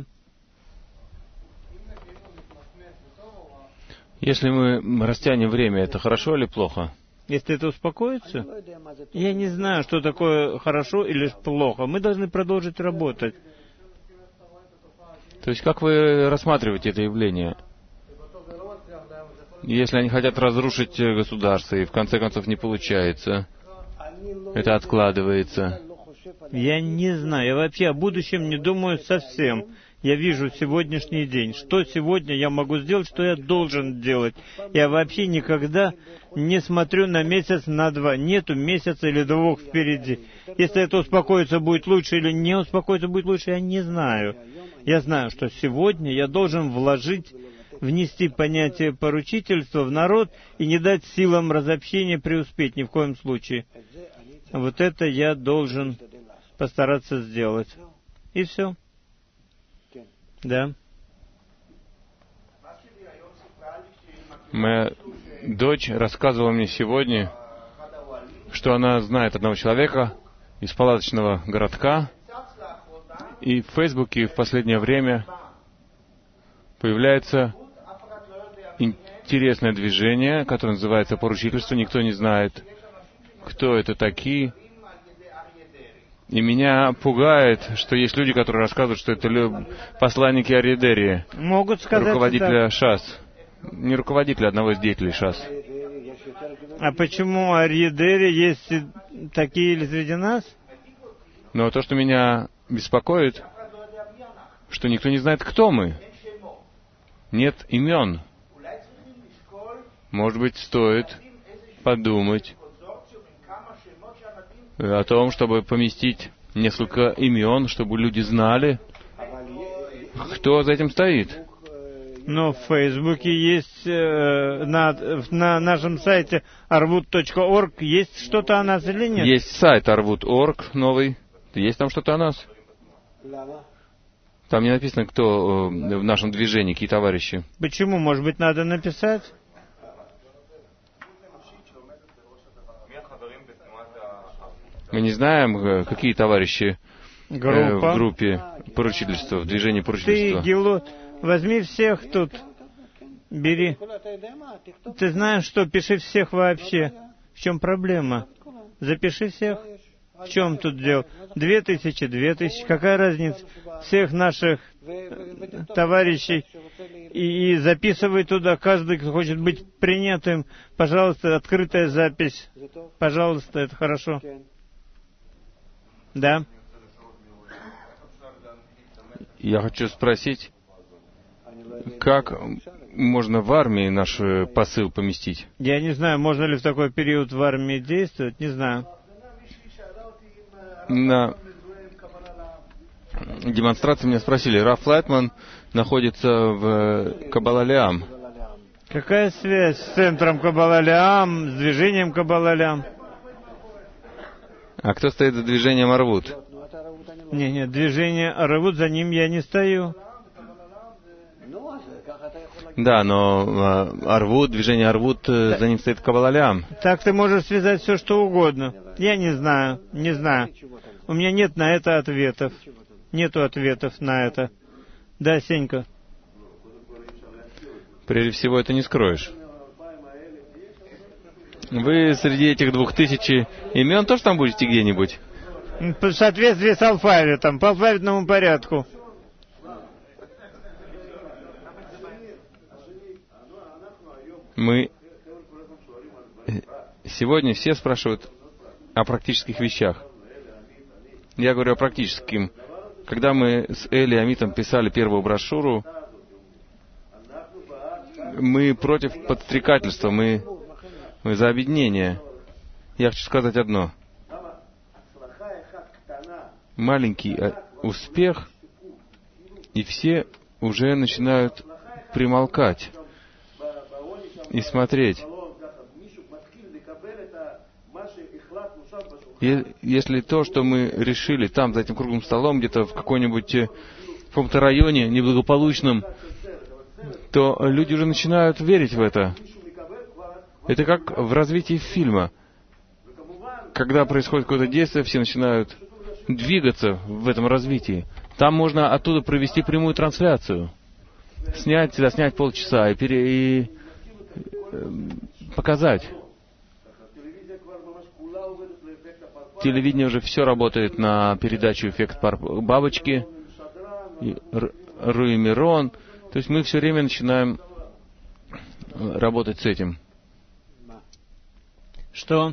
Если мы растянем время, это хорошо или плохо? Если это успокоится, я не знаю, что такое хорошо или плохо. Мы должны продолжить работать. То есть, как вы рассматриваете это явление? Если они хотят разрушить государство, и в конце концов не получается, это откладывается. Я не знаю. Я вообще о будущем не думаю совсем. Я вижу сегодняшний день. Что сегодня я могу сделать, что я должен делать. Я вообще никогда не смотрю на месяц, на два. Нету месяца или двух впереди. Если это успокоится, будет лучше, или не успокоится, будет лучше, я не знаю. Я знаю, что сегодня я должен внести понятие поручительства в народ и не дать силам разобщения преуспеть ни в коем случае. Вот это я должен постараться сделать. И все. Да. Моя дочь рассказывала мне сегодня, что она знает одного человека из палаточного городка, и в Фейсбуке в последнее время появляется интересное движение, которое называется поручительство. Никто не знает, кто это такие. И меня пугает, что есть люди, которые рассказывают, что это посланники Арье-Дерри, могут сказать, руководителя да. ШАС. Не руководителя, одного из деятелей ШАС. А почему Арье-Дерри есть такие среди нас? Но то, что меня беспокоит, что никто не знает, кто мы. Нет имен. Может быть, стоит подумать о том, чтобы поместить несколько имен, чтобы люди знали, кто за этим стоит. Но в Фейсбуке есть, на нашем сайте arvut.org есть что-то о нас или нет? Есть сайт arvut.org новый. Есть там что-то о нас? Там не написано, кто в нашем движении, какие товарищи. Почему? Может быть, надо написать? Мы не знаем, какие товарищи Группа. в группе поручительства, в движении поручительства. Ты, Гилут, возьми всех тут Бери. Ты знаешь что? Пиши всех вообще. В чем проблема? Запиши всех. В чем тут дело? 2000, какая разница? Всех наших товарищей. И записывай туда, каждый, кто хочет быть принятым. Пожалуйста, открытая запись. Пожалуйста, это хорошо. Да? Я хочу спросить, как можно в армии наш посыл поместить? Я не знаю, можно ли в такой период в армии действовать, не знаю. На демонстрации меня спросили, Раф Лайтман находится в Каббала-Леам. Какая связь с центром Каббала-Леам, с движением Каббала-Леам? А кто стоит за движением Арвут? Нет, движение Арвут, за ним я не стою. Да, но Арвут, движение Арвут, за ним стоит Каббала-Леам. Так ты можешь связать все, что угодно. Я не знаю. У меня нет на это ответов. Нету ответов на это. Да, Сенька? Прежде всего, это не скроешь. Вы среди этих 2000 имен тоже там будете где-нибудь? В соответствии с алфавитом, по алфавитному порядку. Мы сегодня все спрашивают о практических вещах. Я говорю о практическом. Когда мы с Эли Амитом писали первую брошюру, мы против подстрекательства, мы за объединение. Я хочу сказать одно. Маленький успех, и все уже начинают примолкать и смотреть. Если то, что мы решили там, за этим круглым столом, где-то в каком-то районе неблагополучном, то люди уже начинают верить в это. Это как в развитии фильма. Когда происходит какое-то действие, все начинают двигаться в этом развитии. Там можно оттуда провести прямую трансляцию. Снять полчаса и показать. Телевидение уже все работает на передачу «Эффект бабочки», Руи Мирон. То есть мы все время начинаем работать с этим. Что?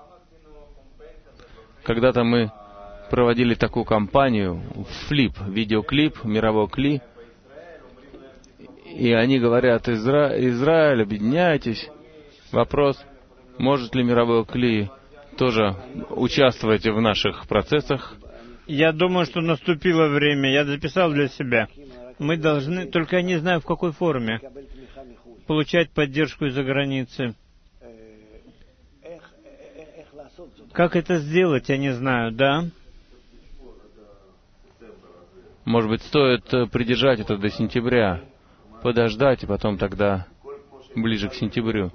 Когда-то мы проводили такую кампанию, видеоклип, мировой клип, и они говорят: Израиль, объединяйтесь. Вопрос, может ли мировой клип тоже участвовать в наших процессах? Я думаю, что наступило время. Я записал для себя. Мы должны, только я не знаю в какой форме, получать поддержку из-за границы. Как это сделать, я не знаю, да? Может быть, стоит придержать это до сентября, подождать, и потом тогда ближе к сентябрю.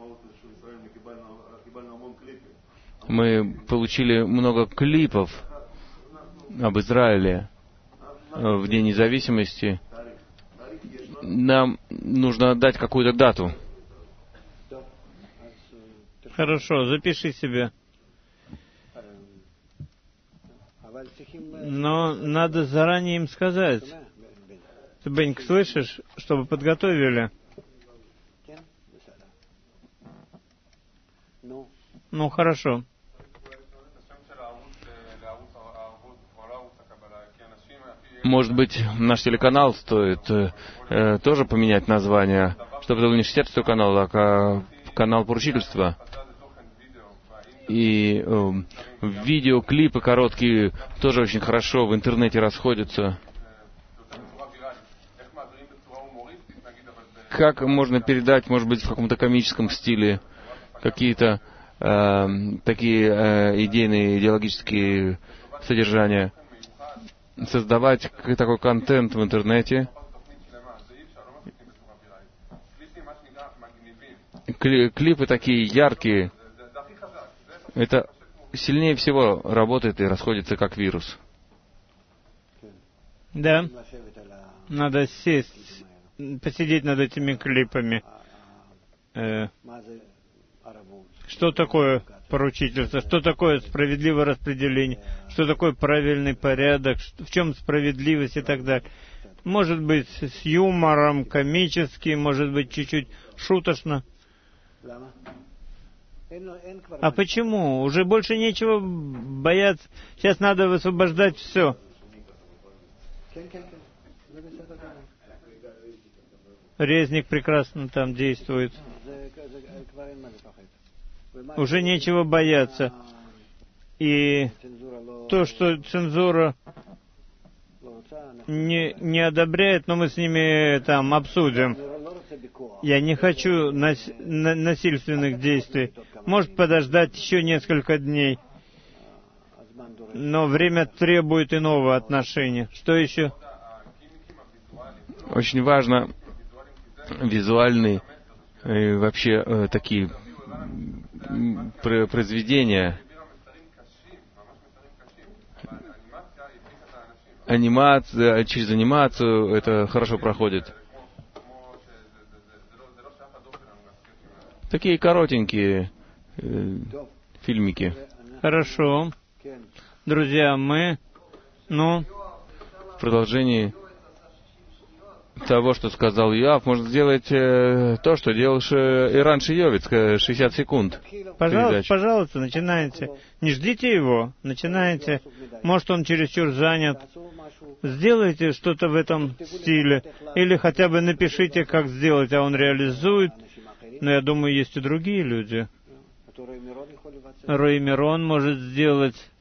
Мы получили много клипов об Израиле в День независимости. Нам нужно дать какую-то дату. Хорошо, запиши себе. Но надо заранее им сказать. Ты, Бенька, слышишь, чтобы подготовили? Ну, хорошо. Может быть, наш телеканал стоит тоже поменять название, чтобы это был не 66-й канал, а канал поручительства. И видеоклипы короткие тоже очень хорошо в интернете расходятся. Как можно передать, может быть, в каком-то комическом стиле какие-то такие идейные, идеологические содержания? Создавать такой контент в интернете. Клипы такие яркие. Это сильнее всего работает и расходится как вирус. Да. Надо сесть, посидеть над этими клипами. что такое поручительство, что такое справедливое распределение, что такое правильный порядок, в чем справедливость и так далее. Может быть, с юмором, комически, может быть, чуть-чуть шуточно. А почему? Уже больше нечего бояться. Сейчас надо высвобождать все. Резник прекрасно там действует. Уже нечего бояться. И то, что цензура не одобряет, но мы с ними там обсудим. Я не хочу насильственных действий. Может подождать еще несколько дней. Но время требует иного отношения. Что еще? Очень важно визуальные вообще такие произведения. Анимация, через анимацию это хорошо проходит. Такие коротенькие фильмики. Хорошо. Друзья, мы, в продолжении того, что сказал Йоав, можно сделать то, что делал и раньше Йовец, 60 секунд. Пожалуйста, начинайте. Не ждите его, начинайте. Может, он чересчур занят. Сделайте что-то в этом стиле. Или хотя бы напишите, как сделать, а он реализует. Но я думаю, есть и другие люди. Рой Мирон может сделать